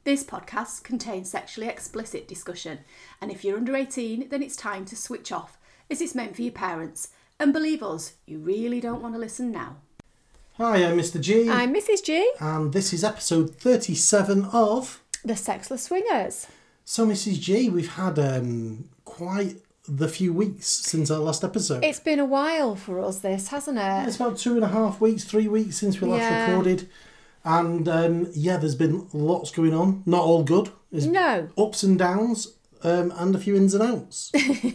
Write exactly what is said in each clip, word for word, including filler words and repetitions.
This podcast contains sexually explicit discussion, and if you're under eighteen, then it's time to switch off, as it's meant for your parents. And believe us, you really don't want to listen now. Hi, I'm Mister G. I'm Missus G. And this is episode thirty-seven of The Sexless Swingers. So, Missus G, we've had um, quite the few weeks since our last episode. It's been a while for us, this, hasn't it? It's about two and a half weeks, three weeks since we last Yeah. recorded. And um, yeah, there's been lots going on. Not all good. There's No. ups and downs um, and a few ins and outs.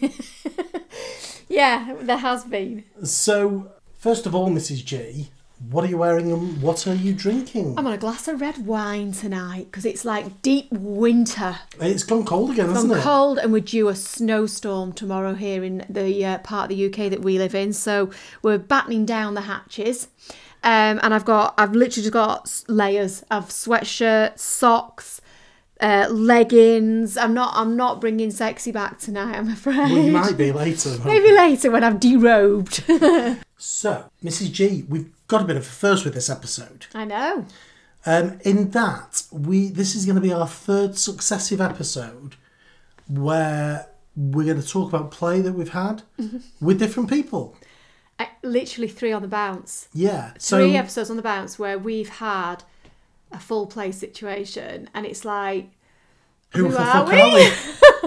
Yeah, there has been. So, first of all, Missus G, what are you wearing and what are you drinking? I'm on a glass of red wine tonight because it's like deep winter. It's gone cold again, It's hasn't gone it? cold, and we're due a snowstorm tomorrow here in the uh, part of the U K that we live in. So we're battening down the hatches. Um, and I've got, I've literally just got layers of sweatshirts, socks, uh, leggings. I'm not, I'm not bringing sexy back tonight, I'm afraid. Well, you might be later. Maybe later when I'm derobed. So, Missus G, we've got a bit of a first with this episode. I know. Um, in that, we this is going to be our third successive episode where we're going to talk about play that we've had with different people. I, literally three on the bounce. Yeah. So, Three episodes on the bounce where we've had a full play situation, and it's like, who, who the are fuck we? are we?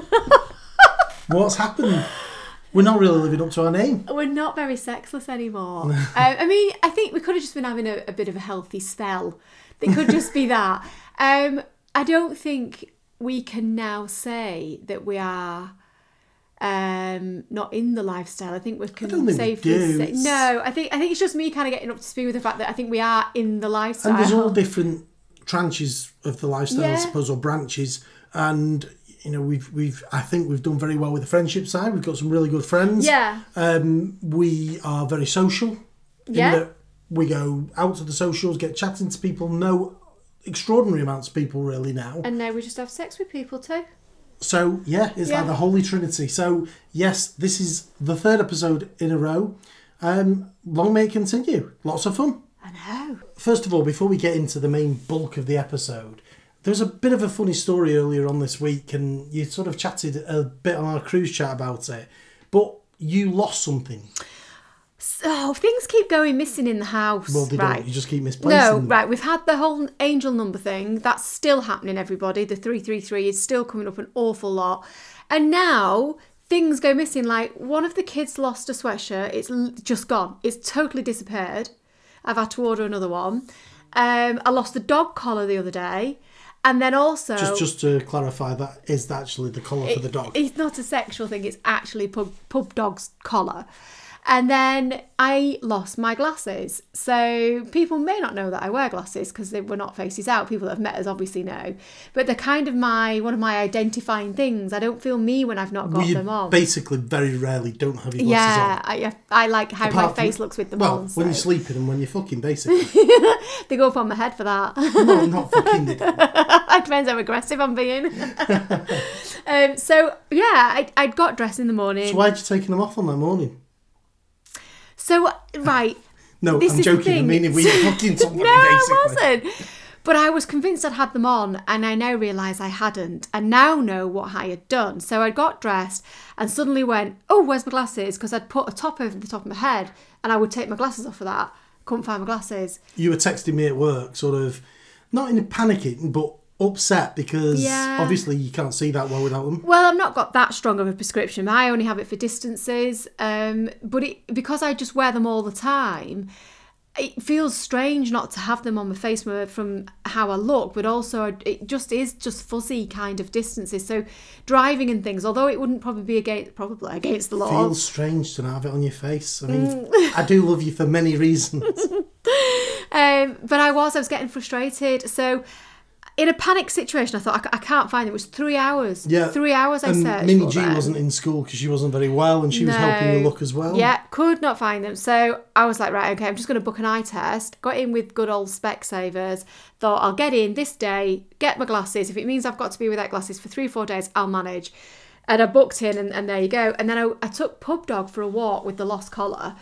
What's happened? We're not really living up to our name. We're not very sexless anymore. um, I mean, I think we could have just been having a, a bit of a healthy spell. It could just be that. Um, I don't think we can now say that we are um, not in the lifestyle. I think we can I don't think we safely do. say It's- no. I think I think it's just me kind of getting up to speed with the fact that I think we are in the lifestyle. And there's all different tranches of the lifestyle, Yeah. I suppose, or branches. And you know, we've we've I think we've done very well with the friendship side. We've got some really good friends. Yeah. Um, we are very social. in Yeah. that we go out to the socials, get chatting to people, know extraordinary amounts of people really now. And now we just have sex with people too. So yeah, it's Yeah. like the Holy Trinity. So yes, this is the third episode in a row. Um, long may it continue. Lots of fun. I know. First of all, before we get into the main bulk of the episode, there's a bit of a funny story earlier on this week, and you sort of chatted a bit on our cruise chat about it, but you lost something. So things keep going missing in the house. Well, they right. don't. You just keep misplacing No, them. right. We've had the whole angel number thing. That's still happening, everybody. The three three three is still coming up an awful lot. And now things go missing. Like one of the kids lost a sweatshirt. It's l- just gone. It's totally disappeared. I've had to order another one. Um, I lost the dog collar the other day. And then also... Just just to clarify, that is actually the collar for the dog. It's not a sexual thing. It's actually pub, pub dog's collar. And then I lost my glasses. So people may not know that I wear glasses because they were not faces out. People that have met us obviously know. But they're kind of my one of my identifying things. I don't feel me when I've not got Well, you them on. basically very rarely don't have your glasses Yeah, on. I, I like how Apart my from- face looks with them Well, on. when you're so. sleeping and when you're fucking, basically. They go up on my head for that. No, not fucking. They don't. It depends how aggressive I'm being. um, so, yeah, I, I'd got dressed in the morning. So why'd you taking them off on that morning? So, right. No, This I'm is the joking. I thing. mean, we were fucking somebody, No, I basically. wasn't. But I was convinced I'd had them on, and I now realise I hadn't. I now know what I had done. So I got dressed and suddenly went, oh, where's my glasses? Because I'd put a top over the top of my head, and I would take my glasses off for that. Couldn't find my glasses. You were texting me at work, sort of, not in a panicking, but upset because Yeah. obviously you can't see that well without them. Well, I've not got that strong of a prescription. I only have it for distances. Um, but it, because I just wear them all the time, it feels strange not to have them on my face from how I look, but also it just is just fuzzy kind of distances. So driving and things, although it wouldn't probably be against probably against the law. Feels strange to not have it on your face. I mean, I do love you for many reasons. Um, but I was, I was getting frustrated. So in a panic situation, I thought, I, ca- I can't find it. It was three hours. Yeah. Three hours I and searched Minnie for G them. wasn't in school because she wasn't very well and she was No. helping you look as well. Yeah, could not find them. So I was like, right, okay, I'm just going to book an eye test. Got in with good old Specsavers. Thought I'll get in this day, get my glasses. If it means I've got to be without glasses for three, four days, I'll manage. And I booked in and, and there you go. And then I, I took Pub Dog for a walk with the lost collar.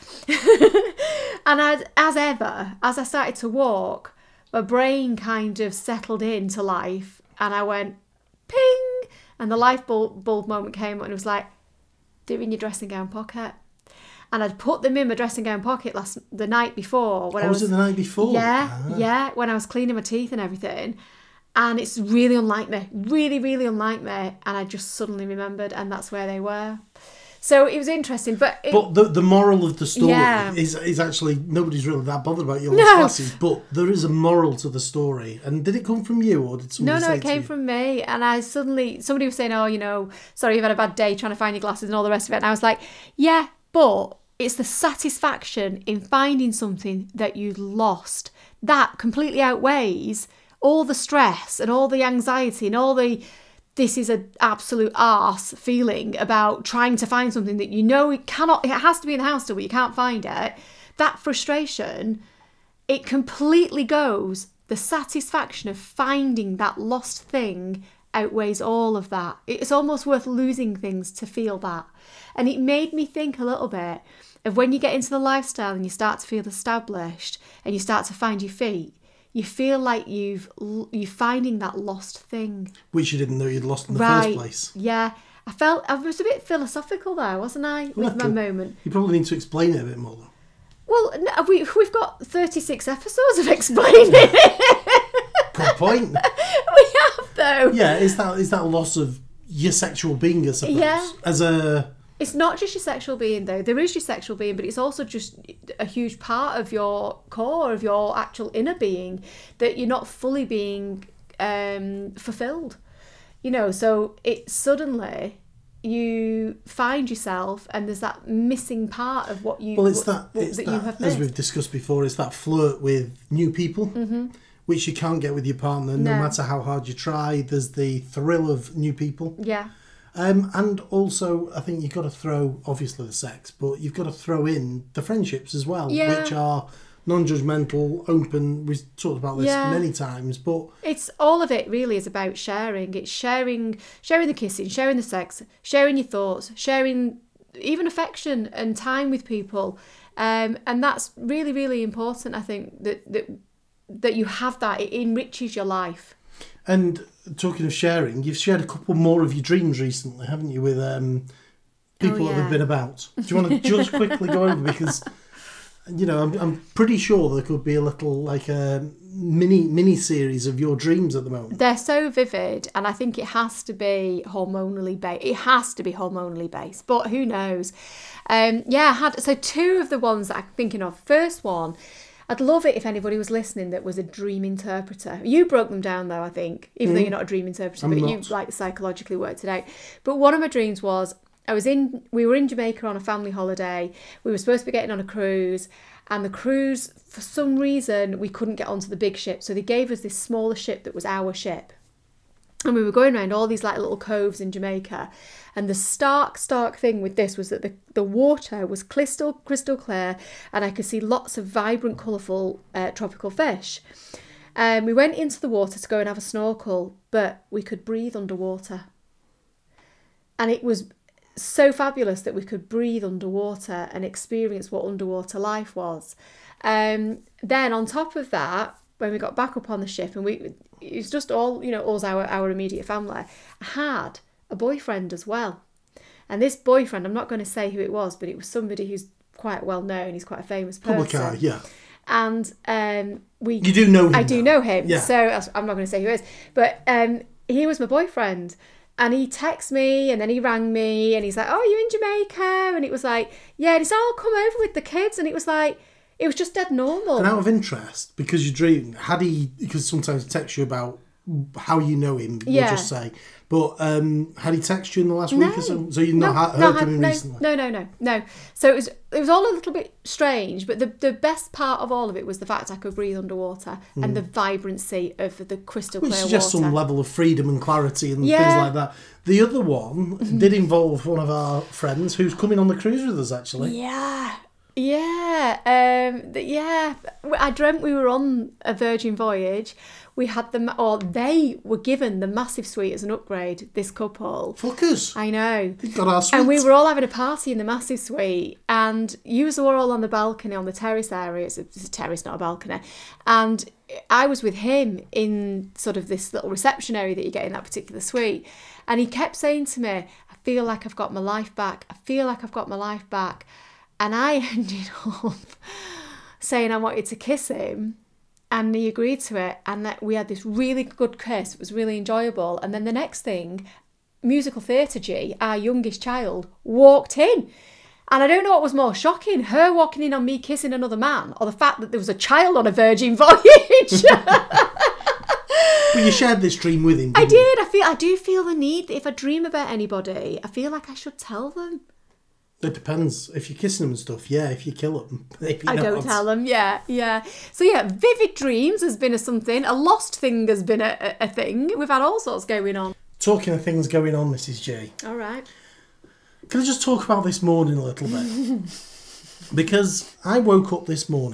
And as, as ever, as I started to walk, my brain kind of settled into life. and I went, ping, and the light bulb, bulb moment came and it was like, they're in your dressing gown pocket. And I'd put them in my dressing gown pocket last the night before. When oh, I was, was it the night before? Yeah, ah. yeah, when I was cleaning my teeth and everything. And it's really unlike me, really, really unlike me. And I just suddenly remembered, and that's where they were. So it was interesting, but... It, but the the moral of the story yeah. is is actually, nobody's really that bothered about your No. lost glasses, but there is a moral to the story. And did it come from you, or did somebody No, no, say it came you? from me. And I suddenly... Somebody was saying, oh, you know, sorry, you've had a bad day trying to find your glasses and all the rest of it. And I was like, yeah, but it's the satisfaction in finding something that you've lost. That completely outweighs all the stress and all the anxiety and all the... This is an absolute arse feeling about trying to find something that you know it cannot, it has to be in the house still, but you can't find it. That frustration, it completely goes, the satisfaction of finding that lost thing outweighs all of that. It's almost worth losing things to feel that. And it made me think a little bit of when you get into the lifestyle and you start to feel established and you start to find your feet. You feel like you've you're finding that lost thing, which you didn't know you'd lost in the right. first place. Yeah, I felt I was a bit philosophical there, wasn't I, with my moment? You probably need to explain it a bit more, though. Well, no, we we've got thirty-six episodes of explaining it. Good point. We have though. Yeah, is that is that loss of your sexual being, I suppose? Yeah. As a. It's not just your sexual being, though. There is your sexual being, but it's also just a huge part of your core, of your actual inner being, that you're not fully being um, fulfilled. You know, so it suddenly you find yourself, and there's that missing part of what you well, it's what, that, it's that, that you have as missed. we've discussed before, it's that flirt with new people, Mm-hmm. which you can't get with your partner, no. no matter how hard you try. There's the thrill of new people. Yeah. Um, and also, I think you've got to throw, obviously, the sex, but you've got to throw in the friendships as well, Yeah. which are non-judgmental, open. We've talked about this Yeah. many times, but It's all of it really is about sharing. It's sharing, sharing the kissing, sharing the sex, sharing your thoughts, sharing even affection and time with people. Um, and that's really, really important, I think, that, that, that you have that. It enriches your life. And talking of sharing, you've shared a couple more of your dreams recently, haven't you, with um, people Oh, that yeah. have been about. Do you want to just quickly go over, because, you know, I'm I'm pretty sure there could be a little, like a mini mini series of your dreams at the moment. They're so vivid, and I think it has to be hormonally based. It has to be hormonally based, but who knows? Um, yeah, I had so two of the ones that I'm thinking of. First one, I'd love it if anybody was listening that was a dream interpreter. You broke them down though, I think, even Mm. though you're not a dream interpreter, I'm but not. you like psychologically worked it out. But one of my dreams was I was in, we were in Jamaica on a family holiday. We were supposed to be getting on a cruise, and the cruise, for some reason, we couldn't get onto the big ship. So they gave us this smaller ship that was our ship. And we were going around all these like little coves in Jamaica. And the stark, stark thing with this was that the, the water was crystal, crystal clear, and I could see lots of vibrant, colourful uh, tropical fish. Um, we went into the water to go and have a snorkel, but we could breathe underwater. And it was so fabulous that we could breathe underwater and experience what underwater life was. Um, then on top of that, when we got back up on the ship, and we it was just all, you know, all our, our immediate family, I had a boyfriend as well. And this boyfriend, I'm not going to say who it was, but it was somebody who's quite well known. He's quite a famous person. Public eye, yeah. And um, we... You do know him. I do now. know him. Yeah. So I'm not going to say who he is. But um, he was my boyfriend. And he texted me, and then he rang me, and he's like, oh, you in Jamaica? And it was like, yeah, and he's all come over with the kids. And it was like, it was just dead normal. And out of interest, because you dream, had he, because sometimes he texts you about how you know him, we'll Yeah. just say, but um, had he texted you in the last No. week or so? So you've not No, ha- no, heard I- from him no, recently? No, no, no, no. So it was it was all a little bit strange, but the, the best part of all of it was the fact I could breathe underwater and the vibrancy of the crystal Which clear suggests water. some level of freedom and clarity and Yeah. things like that. The other one did involve one of our friends who's coming on the cruise with us, actually. Yeah. Yeah, um, th- yeah. I dreamt we were on a Virgin Voyage. We had them, or they were given the massive suite as an upgrade. This couple. Fuckers. I know. They've got our suite. And we were all having a party in the massive suite, and you were all on the balcony on the terrace area. It's a, it's a terrace, not a balcony. And I was with him in sort of this little reception area that you get in that particular suite. And he kept saying to me, I feel like I've got my life back. I feel like I've got my life back. And I ended up saying I wanted to kiss him. And he agreed to it, and that we had this really good kiss. It was really enjoyable. And then the next thing, Musical Theatre G, our youngest child, walked in. And I don't know what was more shocking, her walking in on me kissing another man, or the fact that there was a child on a Virgin Voyage. But you shared this dream with him, didn't I did. you? I feel. I do feel the need that if I dream about anybody, I feel like I should tell them. It depends. If you're kissing them and stuff, yeah. If you kill them, if you I not. don't tell them, yeah, yeah. So yeah, vivid dreams has been a something. A lost thing has been a, a, a thing. We've had all sorts going on. Talking of things going on, Missus J. All right. Can I just talk about this morning a little bit? Because I woke up this morning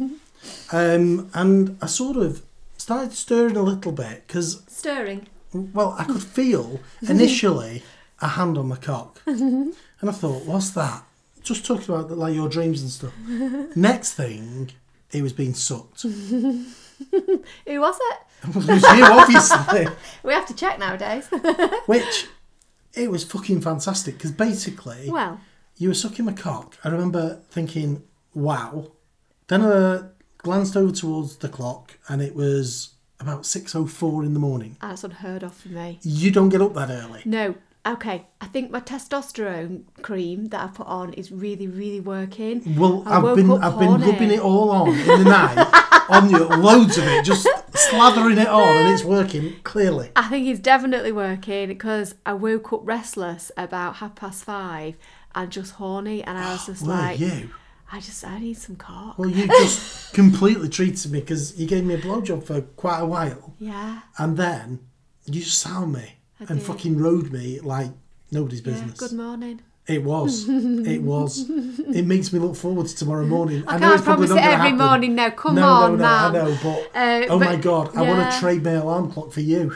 um, and I sort of started stirring a little bit because, Stirring. well, I could feel initially a hand on my cock. And I thought, what's that? Just talking about like your dreams and stuff. Next thing, it was being sucked. Who was it? It was you, obviously. We have to check nowadays. Which, it was fucking fantastic because basically, Well, you were sucking my cock. I remember thinking, wow. Then I glanced over towards the clock and it was about six oh four in the morning. that's unheard of for me. You don't get up that early. No. Okay, I think my testosterone cream that I put on is really, really working. Well, I I've woke been up I've been horny. rubbing it all on in the night, on you, loads of it, just slathering it on, and it's working clearly. I think it's definitely working because I woke up restless about half past five and just horny, and I was just Were like, you? I just, I need some cock. Well, you just completely treated me because you gave me a blowjob for quite a while, Yeah, and then you just sat on me I and did. fucking rode me like nobody's yeah. business. Good morning. It was. It was. It makes me look forward to tomorrow morning. I, know can't it's probably promise not it gonna every happen. morning now. Come no, on, no, no, man. I know, but Uh, oh but- my god, I want yeah. to trade my alarm clock for you.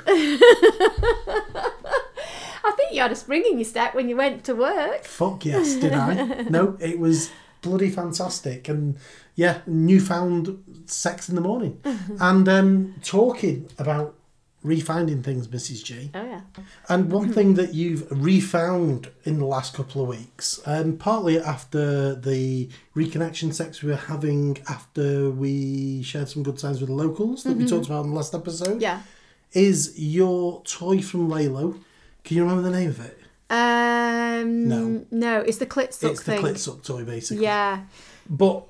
I think you had a spring in your step when you went to work. Fuck yes, did I? No, it was bloody fantastic, and yeah, newfound sex in the morning, and um, talking about refinding things, Missus G. Oh yeah. And one thing that you've refound in the last couple of weeks, um, partly after the reconnection sex we were having after we shared some good times with the locals that we talked about in the last episode, Yeah. is your toy from Lalo. Can you remember the name of it? Um. No. No, it's the clit suck It's the thing. clit suck toy, basically. Yeah. But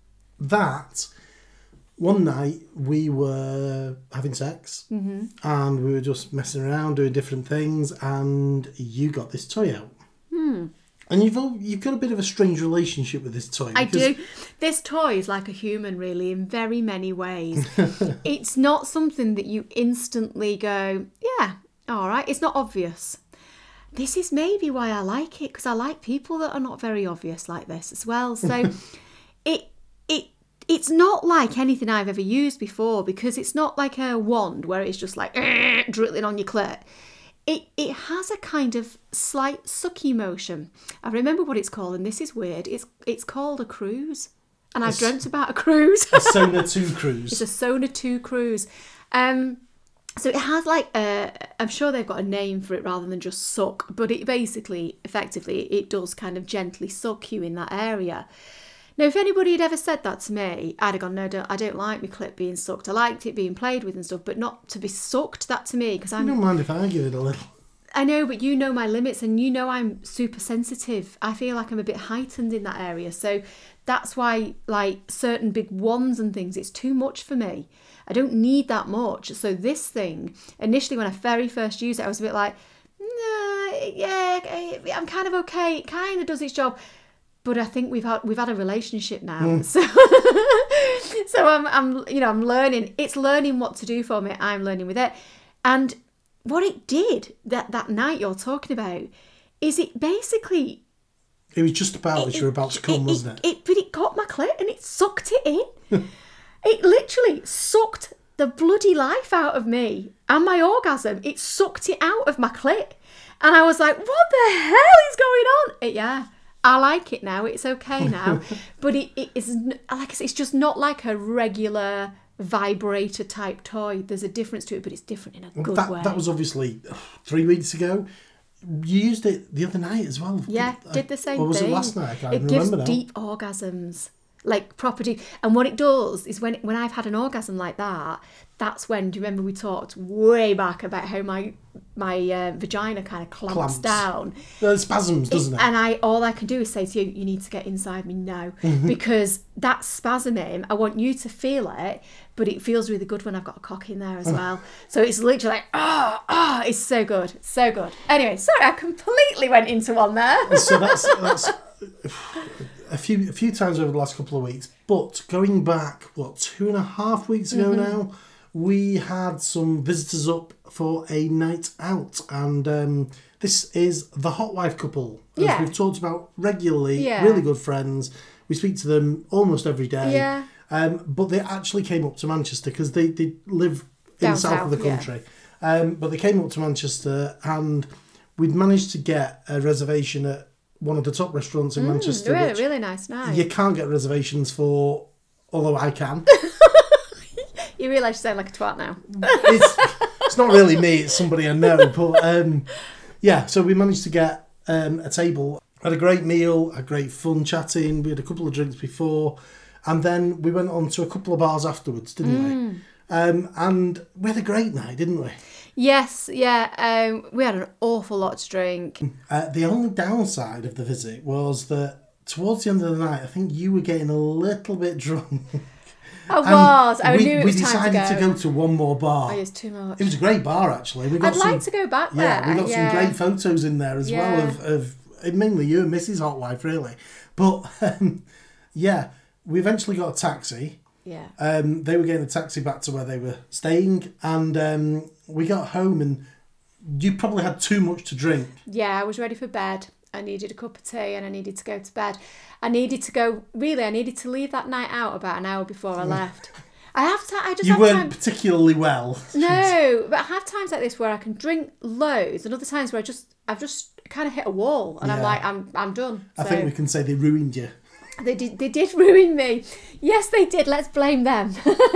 that, one night we were having sex Mm-hmm. and we were just messing around doing different things, and you got this toy out. Hmm. And you've al- you've got a bit of a strange relationship with this toy. I because- do. This toy is like a human, really, in very many ways. It's not something that you instantly go, yeah, all right. It's not obvious. This is maybe why I like it, because I like people that are not very obvious like this as well. So it it it's not like anything I've ever used before, because it's not like a wand where it's just like drilling on your clit. It it has a kind of slight sucky motion. I remember what it's called, and this is weird. It's it's called a cruise, and I've s- dreamt about a cruise. A Sona two cruise. It's a Sona two cruise. Um, so it has like a, I'm sure they've got a name for it rather than just suck, but it basically, effectively, it does kind of gently suck you in that area. Now, if anybody had ever said that to me, I'd have gone, no, don't, I don't like my clit being sucked. I liked it being played with and stuff, but not to be sucked, that to me, because I I'm... don't mind if I give it a little. I know, but you know my limits, and you know I'm super sensitive. I feel like I'm a bit heightened in that area. So that's why, like, certain big wands and things, it's too much for me. I don't need that much. So this thing, initially when I very first used it, I was a bit like, nah, yeah, I'm kind of okay. It kind of does its job. But I think we've had we've had a relationship now, mm. so so I'm I'm you know I'm learning. It's learning what to do for me. I'm learning with it, and what it did that that night you're talking about is it basically It was just about as you were about to come, it, wasn't it? it? it? But it got my clit and it sucked it in. It literally sucked the bloody life out of me and my orgasm. It sucked it out of my clit. And I was like, what the hell is going on? It, yeah, I like it now. It's okay now. But it, it is, like I said, it's just not like a regular vibrator type toy. There's a difference to it, but it's different in a good that, way. That was obviously three weeks ago. You used it the other night as well. Yeah, did the same or was thing. it last night? I can't it remember gives now. deep orgasms, like proper deep. And what it does is when when I've had an orgasm like that, that's when, do you remember we talked way back about how my my uh, vagina kind of clamps, Clamps. down. The spasms, doesn't it? And I all I can do is say to you, you need to get inside me now. Because that spasming, I want you to feel it, but it feels really good when I've got a cock in there as well. So it's literally like, oh, oh, it's so good. So good. Anyway, sorry, I completely went into one there. So that's that's a few a few times over the last couple of weeks. But going back, what, two and a half weeks ago Mm-hmm. now, we had some visitors up for a night out, and um, this is the Hot Wife couple, as Yeah. we've talked about regularly. Yeah. Really good friends. We speak to them almost every day. Yeah. Um, but they actually came up to Manchester because they, they live in Down the south, of the south, yeah. country. Um, but they came up to Manchester, and we'd managed to get a reservation at one of the top restaurants in Manchester. Really, which really nice night. you can't get reservations for, although I can. You realise you sound like a twat now. it's, it's not really me, it's somebody I know. But um, yeah, so we managed to get um, a table. Had a great meal, had great fun chatting. We had a couple of drinks before. And then we went on to a couple of bars afterwards, didn't Mm. we? Um, and we had a great night, didn't we? Yes, yeah. Um, we had an awful lot to drink. Uh, the only downside of the visit was that towards the end of the night, I think you were getting a little bit drunk. I was. I we, knew it we was time decided to go. to go to one more bar. Oh, it's too much. It was a great bar, actually. We got I'd some, like to go back Yeah, there. we got yeah. some great photos in there as Yeah. well of, of mainly you and Missus Hot Wife, really. But um, yeah, we eventually got a taxi. Yeah. Um, they were getting a taxi back to where they were staying, and um, we got home, and you probably had too much to drink. Yeah, I was ready for bed. I needed a cup of tea and I needed to go to bed. I needed to go, really, I needed to leave that night out about an hour before I left. I have to, I just You have weren't time. particularly well. No, but I have times like this where I can drink loads, and other times where I just, I've just kind of hit a wall, and I'm Yeah. like, I'm, I'm done. I So think we can say they ruined you. they did, they did ruin me. Yes, they did. Let's blame them.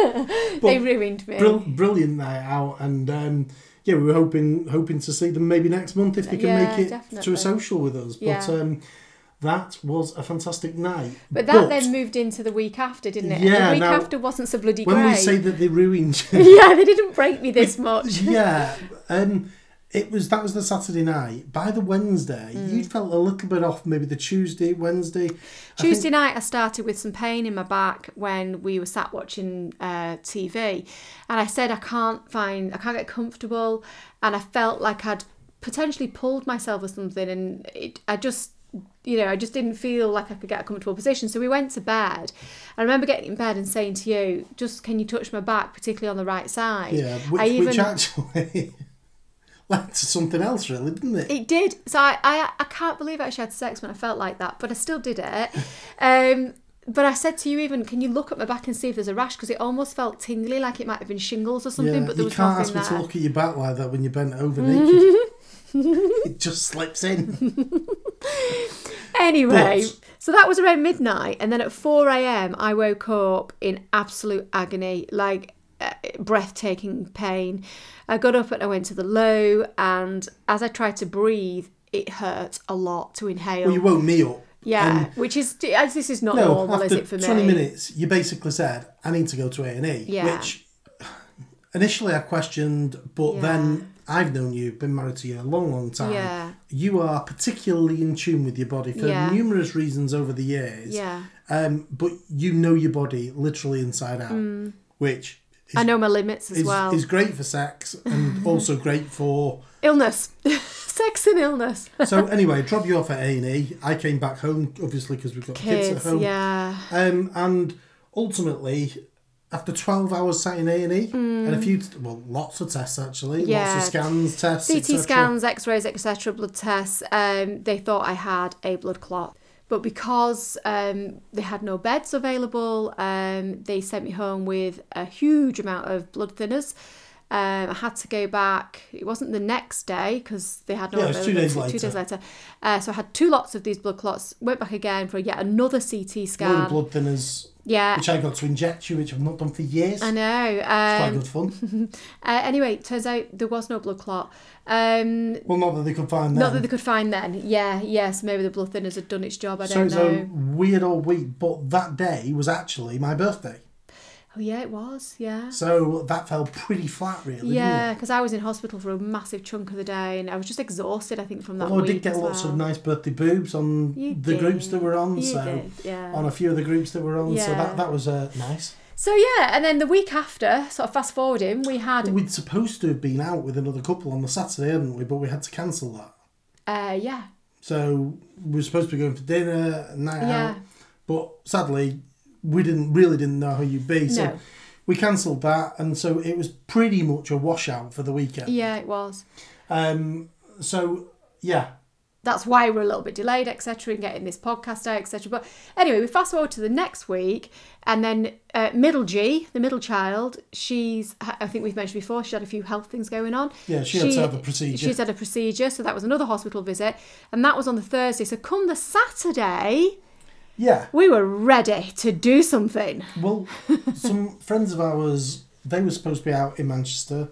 They ruined me. Brill- brilliant night out, and um, yeah, we were hoping hoping to see them maybe next month if they can Yeah, make it to definitely. a social with us. But Yeah. um, that was a fantastic night. But that then moved into the week after, didn't it? Yeah, and the week now, after wasn't so bloody when great. we say that they ruined you, Yeah, they didn't break me this much. yeah, um, it was that was the Saturday night. By the Wednesday, Mm. you felt a little bit off. Maybe the Tuesday, Wednesday. I Tuesday think- night, I started with some pain in my back when we were sat watching uh, T V, and I said I can't find, I can't get comfortable, and I felt like I'd potentially pulled myself or something, and it, I just, you know, I just didn't feel like I could get a comfortable position. So we went to bed. I remember getting in bed and saying to you, "Just can you touch my back, particularly on the right side?" Yeah, which, I even, which actually led to something else, really, didn't it? It did. So I, I, I can't believe I actually had sex when I felt like that, but I still did it. Um, but I said to you even, can you look at my back and see if there's a rash? Because it almost felt tingly, like it might have been shingles or something, Yeah, but there you was can't nothing ask me there. to look at your back like that when you're bent over naked. It just slips in. Anyway, But- so that was around midnight, and then at four a.m. I woke up in absolute agony, like uh, breathtaking pain. I got up and I went to the loo, and as I tried to breathe, it hurt a lot to inhale. Well, you woke me up. yeah, and which is, as this is not no, normal, is after it for me? twenty minutes, you basically said, I need to go to A and E. Yeah. Which initially I questioned, but Yeah. then I've known you, been married to you a long, long time. Yeah. You are particularly in tune with your body for Yeah. numerous reasons over the years. Yeah. Um, but you know your body literally inside out, which is, I know my limits as is, well. is great for sex and also great for... Illness. Sex and illness. So anyway, drop you off at A and E. I came back home, obviously, because we've got kids, Kids, at home. yeah. Um, and ultimately, after twelve hours sat in A and E, and a few, well, lots of tests actually, lots Yeah. of scans, tests, C et T cetera. scans, X-rays, et cetera, blood tests. Um, they thought I had a blood clot. But because um, they had no beds available, um, they sent me home with a huge amount of blood thinners. Um, I had to go back. It wasn't the next day because they had no. Yeah, it was two days later. Two days later. Uh, so I had two lots of these blood clots. Went back again for yet another C T scan. One of the blood thinners. Yeah. Which I got to inject you, which I've not done for years. I know. Um, it's quite good fun. uh, anyway, it turns out there was no blood clot. Um, well, not that they could find then. Not that they could find then. Yeah, yes, maybe the blood thinners had done its job. I so don't it's know. a weird old week, but that day was actually my birthday. Oh yeah, it was. Yeah. So that fell pretty flat, really. Yeah, because I was in hospital for a massive chunk of the day, and I was just exhausted. I think from that. Although week I did get as lots well. of nice birthday boobs on You the did. groups that were on. You so did, yeah. on a few of the groups that were on. So Yeah. that that was uh, nice. So yeah, and then the week after, sort of fast forwarding, we had. We'd supposed to have been out with another couple on the Saturday, hadn't we? But we had to cancel that. Uh, yeah. So we were supposed to be going for dinner, a night Yeah. out. But sadly, we didn't really didn't know how you'd be. So No. we cancelled that, and so it was pretty much a washout for the weekend. Yeah, it was. Um. So yeah. That's why we're a little bit delayed, et cetera, in getting this podcast out, et cetera. But anyway, we fast forward to the next week, and then uh, middle G, the middle child, she's, I think we've mentioned before, she had a few health things going on. Yeah, she, she had to have a procedure. She's had a procedure, so that was another hospital visit, and that was on the Thursday. So come the Saturday, yeah, we were ready to do something. Well, some friends of ours, they were supposed to be out in Manchester.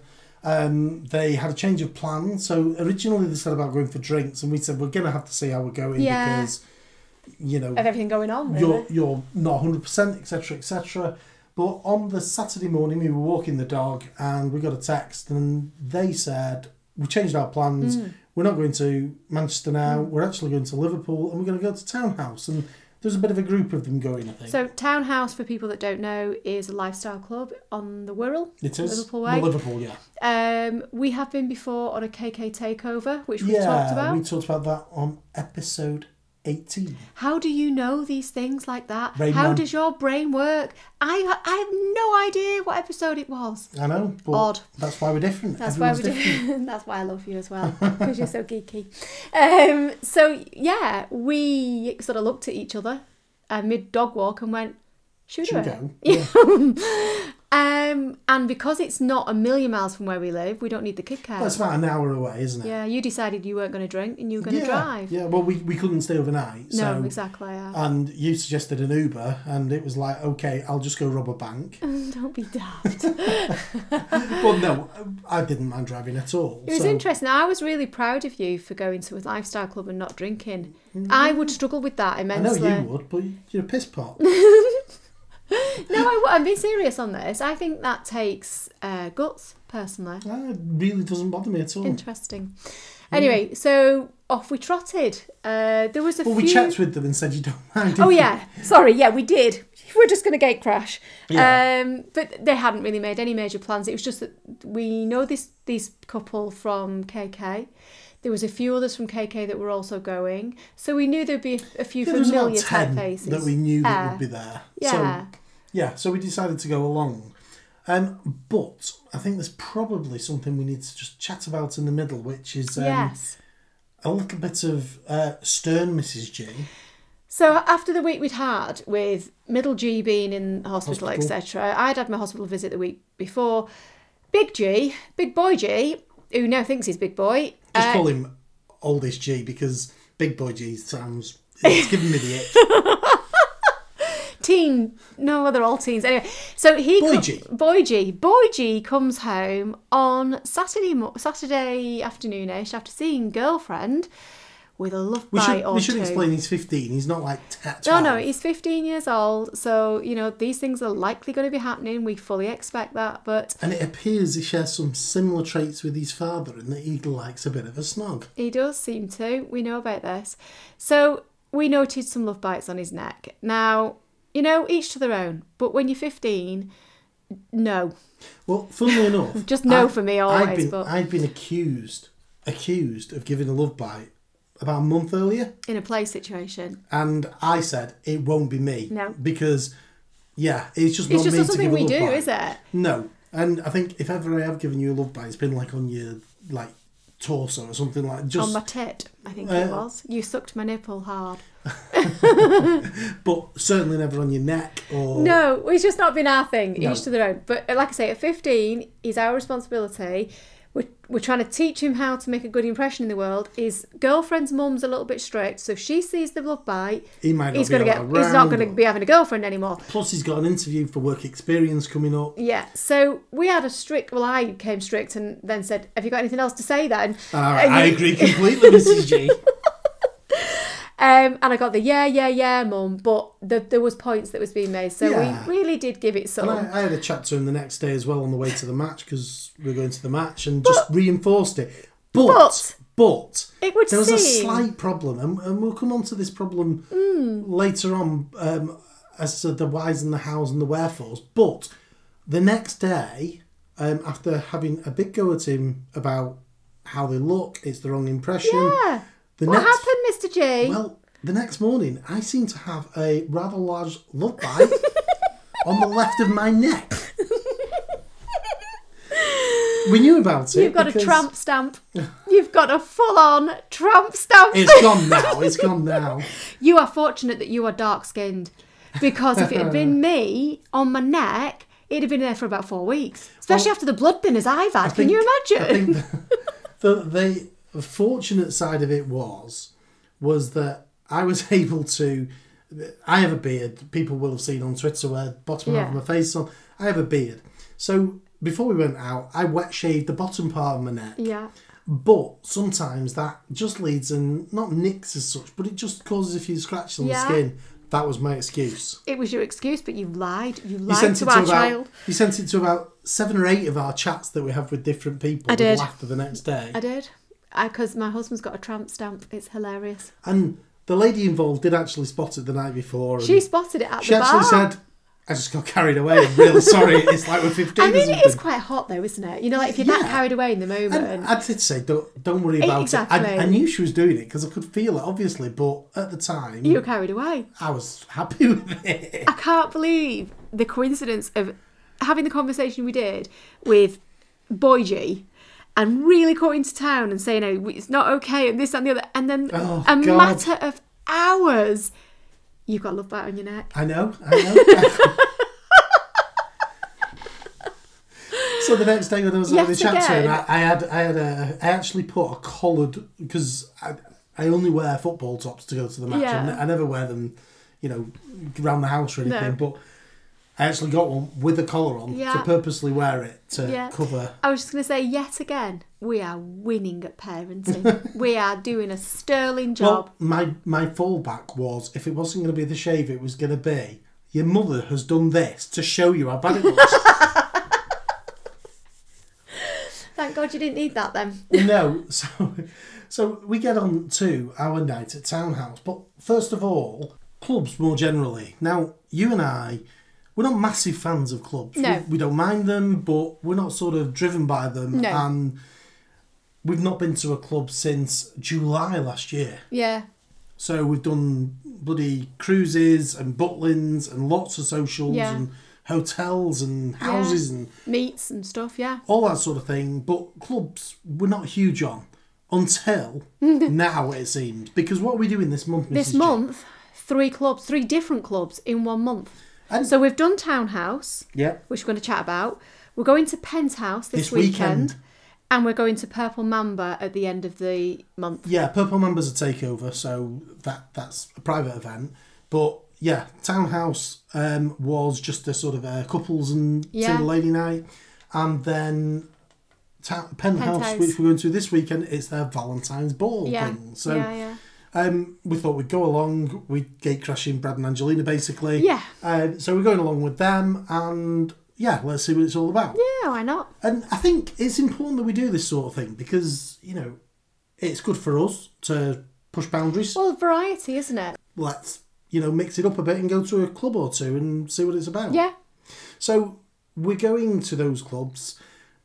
Um, they had a change of plan. So originally they said about going for drinks, and we said we're going to have to see how we're going Yeah. because, you know, Of everything going on, really. you're you're not one hundred percent, et cetera, et cetera. But on the Saturday morning, we were walking the dog, and we got a text, and they said we changed our plans. Mm. We're not going to Manchester now. Mm. We're actually going to Liverpool, and we're going to go to Townhouse. And there's a bit of a group of them going, I think. So Townhouse, for people that don't know, is a lifestyle club on the Wirral. It is. Liverpool way. Well, Liverpool, yeah. Um, we have been before on a K K takeover, which we yeah, talked about. we talked about that on episode eighteen. How do you know these things like that? Rain How Man. does your brain work? I I have no idea what episode it was. I know, but Odd. that's why we're different. That's Everyone's why we different. do. That's why I love you as well, because you're so geeky. Um, so yeah, we sort of looked at each other uh, mid dog walk and went, "Should, Should we?" we go? Yeah. Um, and because it's not a million miles from where we live, we don't need the kid care. Well, it's about an hour away, isn't it? Yeah, you decided you weren't going to drink and you were going to yeah. drive. Yeah, well, we, we couldn't stay overnight. So, No, exactly. Yeah. And you suggested an Uber, and it was like, okay, I'll just go rob a bank. Don't be daft. Well, no, I didn't mind driving at all. It was so. interesting. I was really proud of you for going to a lifestyle club and not drinking. I would struggle with that I know immensely. you would, but you're a piss pot. No, I, w- I'm being serious on this. I think that takes uh, guts, personally. That really doesn't bother me at all. Interesting. Anyway, so off we trotted. Uh, there was a Well, few... we checked with them and said you don't mind. Oh if you- yeah, sorry, yeah, we did. We're just going to gate crash. Yeah. Um, but they hadn't really made any major plans. It was just that we know this this couple from K K. There was a few others from K K that were also going. So we knew there'd be a few Yeah, there was about familiar type ten faces. that we knew that Uh, would be there. Yeah. So, yeah, so we decided to go along. Um, but I think there's probably something we need to just chat about in the middle, which is um, yes. a little bit of uh, stern Missus G. So after the week we'd had with middle G being in hospital, Hospital. et cetera, I'd had my hospital visit the week before. Big G, big boy G, who now thinks he's big boy. Just uh, call him oldest G because Big Boy G sounds... It's giving me the ick. Teen, no, they're all teens. Anyway, so he Boy co- G. Boy G, Boy G comes home on Saturday mo- Saturday afternoonish after seeing girlfriend with a love We bite should, or we should two. explain he's fifteen. He's not like t- No, twelve. no, he's fifteen years old, so you know these things are likely going to be happening. We fully expect that, but And it appears he shares some similar traits with his father in that he likes a bit of a snog. he does seem to. We know about this, so we noted some love bites on his neck. Now, you know, each to their own. But when you're fifteen, no. Well, funnily enough... Just no I- for me I'd always, been, but- I'd been accused, accused of giving a love bite about a month earlier. In a play situation. And I said, it won't be me. No. Because, yeah, it's just It's not just me not to something give a we love do, bite. is it? No. And I think if ever I have given you a love bite, it's been like on your, like, torso or something like just... On my tit, I think Uh, it was. You sucked my nipple hard. But certainly never on your neck or... No, it's just not been our thing. No. Each to their own. But like I say, at fifteen, is our responsibility. We're, we're trying to teach him how to make a good impression in the world. His girlfriend's mum's a little bit strict, so if she sees the love bite, He might not he's be going to get. allowed He's not round going to or- be having a girlfriend anymore. Plus, he's got an interview for work experience coming up. Yeah, so we had a strict. Well, I came strict and then said, "Have you got anything else to say then?" And I, And I you- agree completely, Missus G. Um, and I got the yeah, yeah, yeah, mum. But the, there was points that was being made, so Yeah. we really did give it some. And I, I had a chat to him the next day as well on the way to the match because we were going to the match and just reinforced it. But, But- but, It would there was a seem- slight problem, and, and we'll come on to this problem Hmm. later on um, as to the whys and the hows and the wherefores. But the next day, um, after having a big go at him about how they look, it's the wrong impression. Yeah. The What next, happened, Mister G? Well, the next morning, I seem to have a rather large love bite on the left of my neck. We knew about it. You've got because a tramp stamp. You've got a full-on tramp stamp. It's gone now. It's gone now. You are fortunate that you are dark-skinned, because if it had been me on my neck, it'd have been there for about four weeks. Especially Well, after the blood thinners I've had. Can think- you I imagine? think the, the, the fortunate side of it was was that I was able to. I have a beard. People will have seen on Twitter where bottom half of Yeah. my face is on. I have a beard. So before we went out, I wet shaved the bottom part of my neck. Yeah. But sometimes that just leads and not nicks as such, but it just causes a few scratches on Yeah. the skin. That was my excuse. It was your excuse, but you lied. You You lied sent to it our to about, child. You sent it to about seven or eight of our chats that we have with different people. I did. With laughter the next day. I did. Because my husband's got a tramp stamp. It's hilarious. And the lady involved did actually spot it the night before. And She spotted it at she the actually bar. said, I just got carried away. I'm really sorry. It's like we're fifteen I or mean, something. it is quite hot though, isn't it? You know, like if you're that Yeah. carried away in the moment. And I did say, don't, don't worry about Exactly. it. I, I knew she was doing it because I could feel it, obviously. But at the time, you were carried away. I was happy with it. I can't believe the coincidence of having the conversation we did with Boy G and really coming to town and saying, oh, it's not okay and this and the other. And then Oh, a God. matter of hours, you've got a love bite on your neck. I know, I know. So the next day when I was Yet having a chat to her, again. I, I had I had a I actually put a collared because I I only wear football tops to go to the match. Yeah. I, ne- I never wear them, you know, around the house or anything. No. But I actually got one with a collar on Yeah. to purposely wear it to Yeah. cover. I was just going to say, yet again, we are winning at parenting. We are doing a sterling job. Well, my my fallback was if it wasn't going to be the shave, it was going to be your mother has done this to show you how bad it looks. Thank God you didn't need that then. No, so so we get on to our night at Townhouse. But first of all, clubs more generally. Now, you and I, we're not massive fans of clubs. No. We, we don't mind them, but we're not sort of driven by them. No. And we've not been to a club since July last year. Yeah. So we've done bloody cruises and Butlins and lots of socials Yeah. and hotels and houses and Meats and stuff, yeah. all that sort of thing. But clubs, we're not huge on until now, it seems. Because what are we doing this month, This Missus G? month, three clubs, three different clubs in one month. And- So we've done Townhouse, Yeah. which we're going to chat about. We're going to Penthouse this, This weekend. weekend. And we're going to Purple Mamba at the end of the month. Yeah, Purple Mamba's a takeover, so that that's a private event. But yeah, Townhouse um, was just a sort of a couples and Yeah. single lady night. And then ta- Penthouse, Penthouse. which we're going to this weekend, it's their Valentine's Ball Yeah. thing. So yeah, yeah. Um, we thought we'd go along. We'd gate crashing Brad and Angelina, basically. Yeah. Um, so we're going along with them, and yeah, let's see what it's all about. Yeah, why not? And I think it's important that we do this sort of thing because, you know, it's good for us to push boundaries. Well, variety, isn't it? Let's, you know, mix it up a bit and go to a club or two and see what it's about. Yeah. So we're going to those clubs, but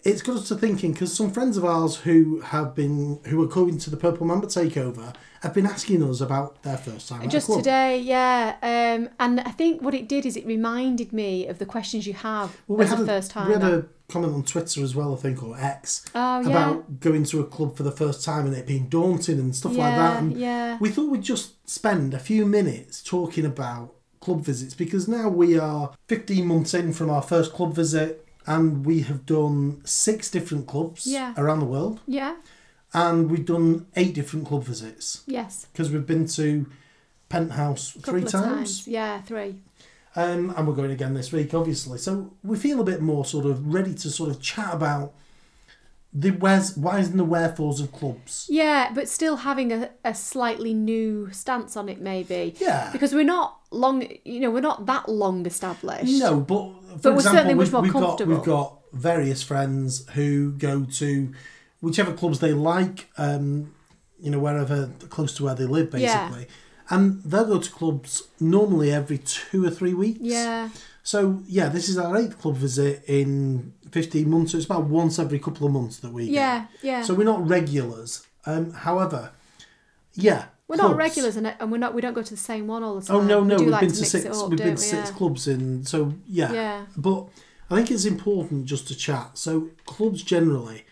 it's got us to thinking, because some friends of ours who have been who are going to the Purple Mamba takeover have been asking us about their first time at Just a club. today, yeah. Um, and I think what it did is it reminded me of the questions you have Well, we as had a a, first time. we had a comment on Twitter as well, I think, or X, oh, yeah. about going to a club for the first time and it being daunting and stuff yeah, like that. And yeah. we thought we'd just spend a few minutes talking about club visits, because now we are fifteen months in from our first club visit, and we have done six different clubs Yeah. around the world, Yeah. and we've done eight different club visits, Yes. because we've been to Penthouse three Couple of times, Yeah, three. um, and we're going again this week, obviously. So we feel a bit more sort of ready to sort of chat about the where's, whys and the wherefores of clubs. Yeah, but still having a, a slightly new stance on it, maybe. Yeah. Because we're not long, you know, we're not that long established. No, but for But we're example, certainly much we've, more we've got comfortable. we've got various friends who go to whichever clubs they like, um, you know, wherever close to where they live, basically, Yeah. and they'll go to clubs normally every two or three weeks. Yeah. So yeah, this is our eighth club visit in fifteen months. So it's about once every couple of months that we Yeah, go. yeah. So we're not regulars. Um, however, yeah. We're clubs. not regulars, and and we're not. We don't go to the same one all the time. Oh no, no, we do we've like been to to mix six. it up, We've don't been we? to six Yeah. clubs, and so yeah. Yeah. But I think it's important just to chat. So clubs generally,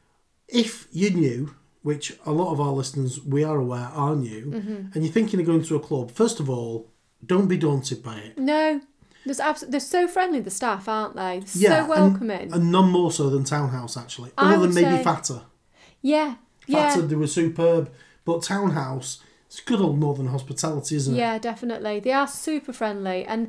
if you're new, which a lot of our listeners we are aware are new, Mm-hmm. and you're thinking of going to a club, first of all, don't be daunted by it. No, there's abs- they're so friendly. The staff, aren't they? They're Yeah, so welcoming. and, and none more so than Townhouse actually, I other than would maybe say- Fatter. yeah, yeah, Fatter, they were superb, but Townhouse, it's good old Northern hospitality, isn't it? yeah, definitely. They are super friendly, and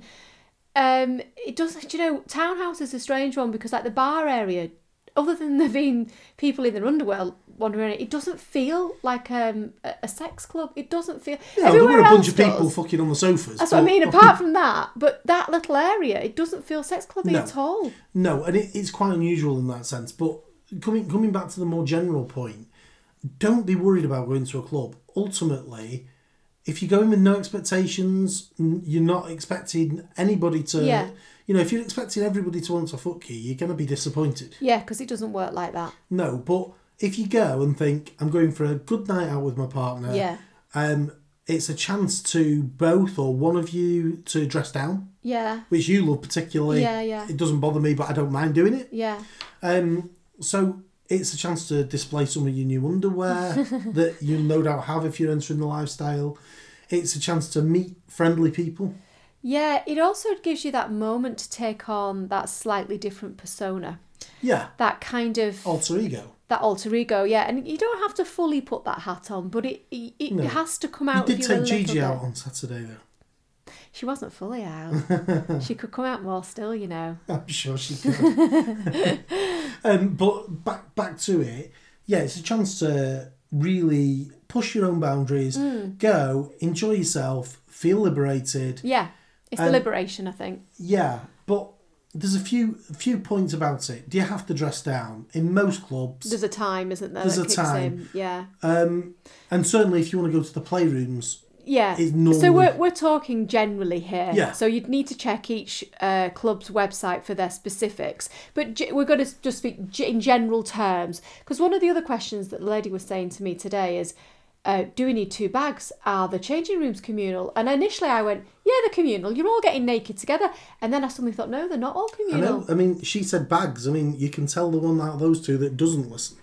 um, it doesn't. You know, Townhouse is a strange one because like the bar area, other than there being people in their underwear wandering, it doesn't feel like um, a, a sex club. It doesn't feel. Yeah, there Everywhere were a bunch else of people does. fucking on the sofas. That's what I but- mean. Apart from that, but that little area, it doesn't feel sex clubby No. at all. No, and it, it's quite unusual in that sense. But coming coming back to the more general point, don't be worried about going to a club. Ultimately, if you're going with no expectations, n- you're not expecting anybody to... Yeah. You know, if you're expecting everybody to want to fuck you, you're going to be disappointed. Yeah, because it doesn't work like that. No, but if you go and think, I'm going for a good night out with my partner, Yeah. um, it's a chance to both or one of you to dress down, Yeah, which you love particularly. Yeah, yeah. It doesn't bother me, but I don't mind doing it. yeah, Um, so it's a chance to display some of your new underwear that you no doubt have if you're entering the lifestyle. It's a chance to meet friendly people. yeah. It also gives you that moment to take on that slightly different persona, Yeah, that kind of alter ego. that alter ego. Yeah, and you don't have to fully put that hat on, but it it, it No. has to come You out. did of you a take little Gigi bit. out on Saturday though. She wasn't fully out. She could come out more still, you know. I'm sure she could. um, but back back to it. Yeah, it's a chance to really push your own boundaries, Mm. go, enjoy yourself, feel liberated. Yeah, it's the Um, liberation, I think. Yeah, but there's a few a few points about it. Do you have to dress down? In most clubs, There's a time, isn't there? There's that a kicks time. In. Yeah. um, and certainly if you want to go to the playrooms, Yeah. it's normally... So we're we're talking generally here. Yeah. So you'd need to check each uh, club's website for their specifics. But ge- we're going to just speak ge- in general terms, because one of the other questions that the lady was saying to me today is, uh, do we need two bags? Are the changing rooms communal? And initially I went, yeah, they're communal. You're all getting naked together. And then I suddenly thought, no, they're not all I communal. know. I mean, she said bags. I mean, you can tell the one out of those two that doesn't listen.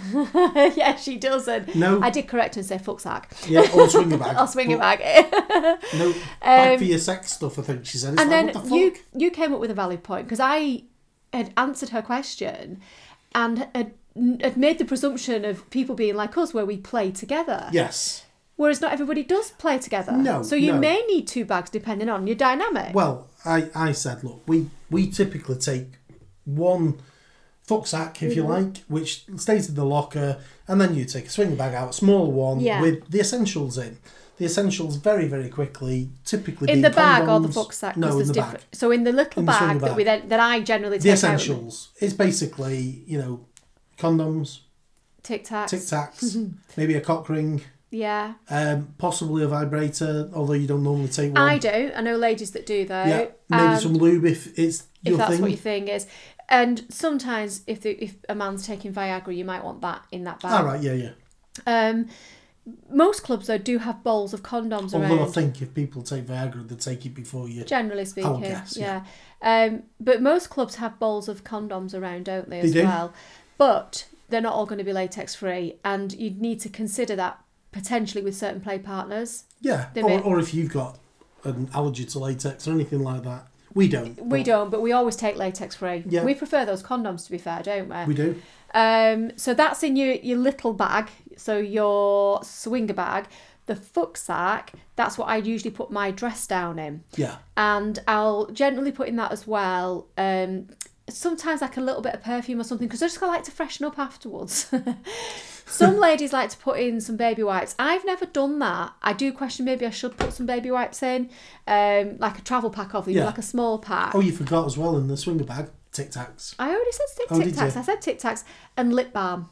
Yeah, she doesn't. No. I did correct her and say fuck sack. Yeah, or swing a bag. I'll swing it But back. No, bag Um, for your sex stuff, I think she said. It's And like, then what the you fuck? you came up with a valid point because I had answered her question and had, had made the presumption of people being like us where we play together. Yes. Whereas not everybody does play together. No, So you no. may need two bags depending on your dynamic. Well, I, I said, look, we, we typically take one fuck sack, if you Mm-hmm. like, which stays in the locker, and then you take a swinger bag out, a smaller one, Yeah. with the essentials in. The essentials very, very quickly, typically in being the bag or the condoms. fuck sack? No, 'Cause in there's the different. bag. So in the little In the bag, swinger that bag. we then that I generally The take essentials is basically, you know, condoms, out Tic Tacs. Tic Tacs, maybe a cock ring, Yeah. um, possibly a vibrator, although you don't normally take one. I do. I know ladies that do though. Yeah, maybe Um, some lube if it's if your that's thing. what your thing is. And sometimes if the, if a man's taking Viagra, you might want that in that bag. All right, yeah, yeah. Um, most clubs, though, do have bowls of condoms Although around. I think if people take Viagra, they take it before you. Generally speaking, guess, yeah. yeah. Um, but most clubs have bowls of condoms around, don't they, as They do. well? But they're not all going to be latex-free, and you'd need to consider that potentially with certain play partners. Yeah, They or, may- or if you've got an allergy to latex or anything like that. We don't. We but don't, but we always take latex-free. Yeah. We prefer those condoms, to be fair, don't we? We do. Um, so that's in your, your little bag, so your swinger bag. The fuck sack, that's what I usually put my dress down in. Yeah. And I'll generally put in that as well. Um, sometimes like a little bit of perfume or something, because I just like to freshen up afterwards. Some ladies like to put in some baby wipes. I've never done that. I do question maybe I should put some baby wipes in, um, like a travel pack of them, Yeah. like a small pack. Oh, you forgot as well in the swinger bag, Tic Tacs. I already said tic Oh, did Tacs. you? I said Tic Tacs and lip balm.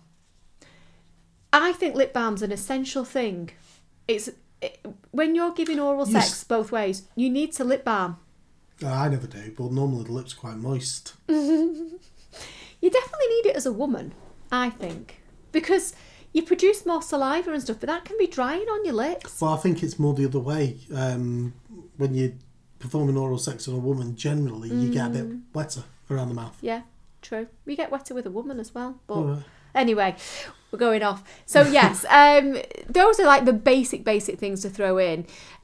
I think lip balm's an essential thing. It's it, when you're giving oral You sex s- both ways, you need to lip balm. Oh, I never do, but normally the lips are quite moist. You definitely need it as a woman, I think, because you produce more saliva and stuff, but that can be drying on your lips. Well, I think it's more the other way. Um, when you're performing oral sex on a woman, generally you get a bit Mm. wetter around the mouth. Yeah, true. We get wetter with a woman as well, but. Alright. Anyway, we're going off. So yes, um, those are like the basic, basic things to throw in.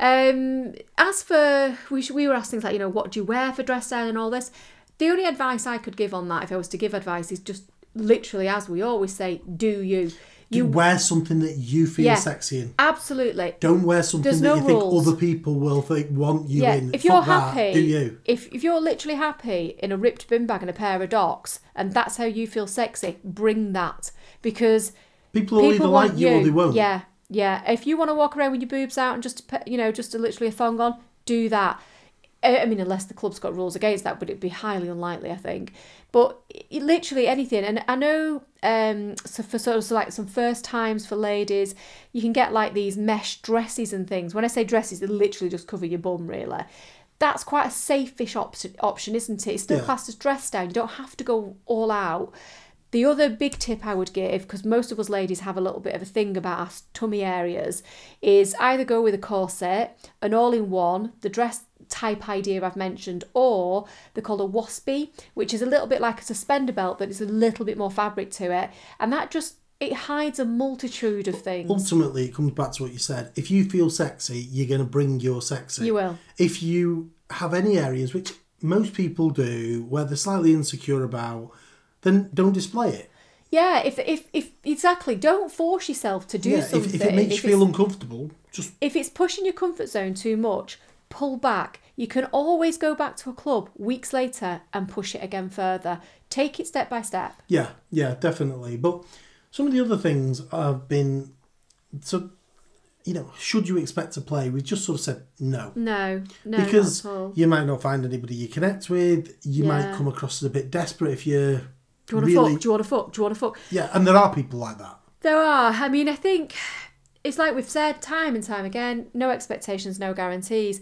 Um, as for, we, sh- we were asked things like, you know, what do you wear for dress down and all this? The only advice I could give on that, if I was to give advice, is just literally, as we always say, do you. You wear something that you feel Yeah. sexy in. Absolutely. Don't wear something There's that no you think rules. other people will think want you Yeah, in. if Fuck you're that, happy, do you? If, if you're literally happy in a ripped bin bag and a pair of docks, and that's how you feel sexy, bring that. Because People will either people like want you or they won't. Yeah, yeah. If you want to walk around with your boobs out and just, you know, just a, literally a thong on, do that. I I mean, unless the club's got rules against that, but it'd be highly unlikely, I think. But it, literally anything. And I know um, so for sort of like some first times for ladies, you can get like these mesh dresses and things. When I say dresses, they literally just cover your bum, really. That's quite a safe-ish op- option, isn't it? It's still Yeah. classed as dress down. You don't have to go all out. The other big tip I would give, because most of us ladies have a little bit of a thing about our tummy areas, is either go with a corset, an all-in-one, the dress type idea I've mentioned, or they're called a waspy, which is a little bit like a suspender belt, but it's a little bit more fabric to it. And that just, it hides a multitude of things. Ultimately, it comes back to what you said. If you feel sexy, you're going to bring your sexy. You will. If you have any areas, which most people do, where they're slightly insecure about, then don't display it. Yeah, if if if exactly, don't force yourself to do yeah, something. if, if it makes If you feel it's- uncomfortable, just If it's pushing your comfort zone too much, pull back. You can always go back to a club weeks later and push it again further. Take it step by step. yeah, yeah, definitely. But some of the other things have been so. You know, should you expect to play? We've just sort of said no. No, no, Because not at all. you might not find anybody you connect with. You might Yeah. come across as a bit desperate if you're Do you want to really fuck? Do you want to fuck? Do you want to fuck? yeah. And there are people like that. There are. I mean, I think it's like we've said time and time again, no expectations, no guarantees.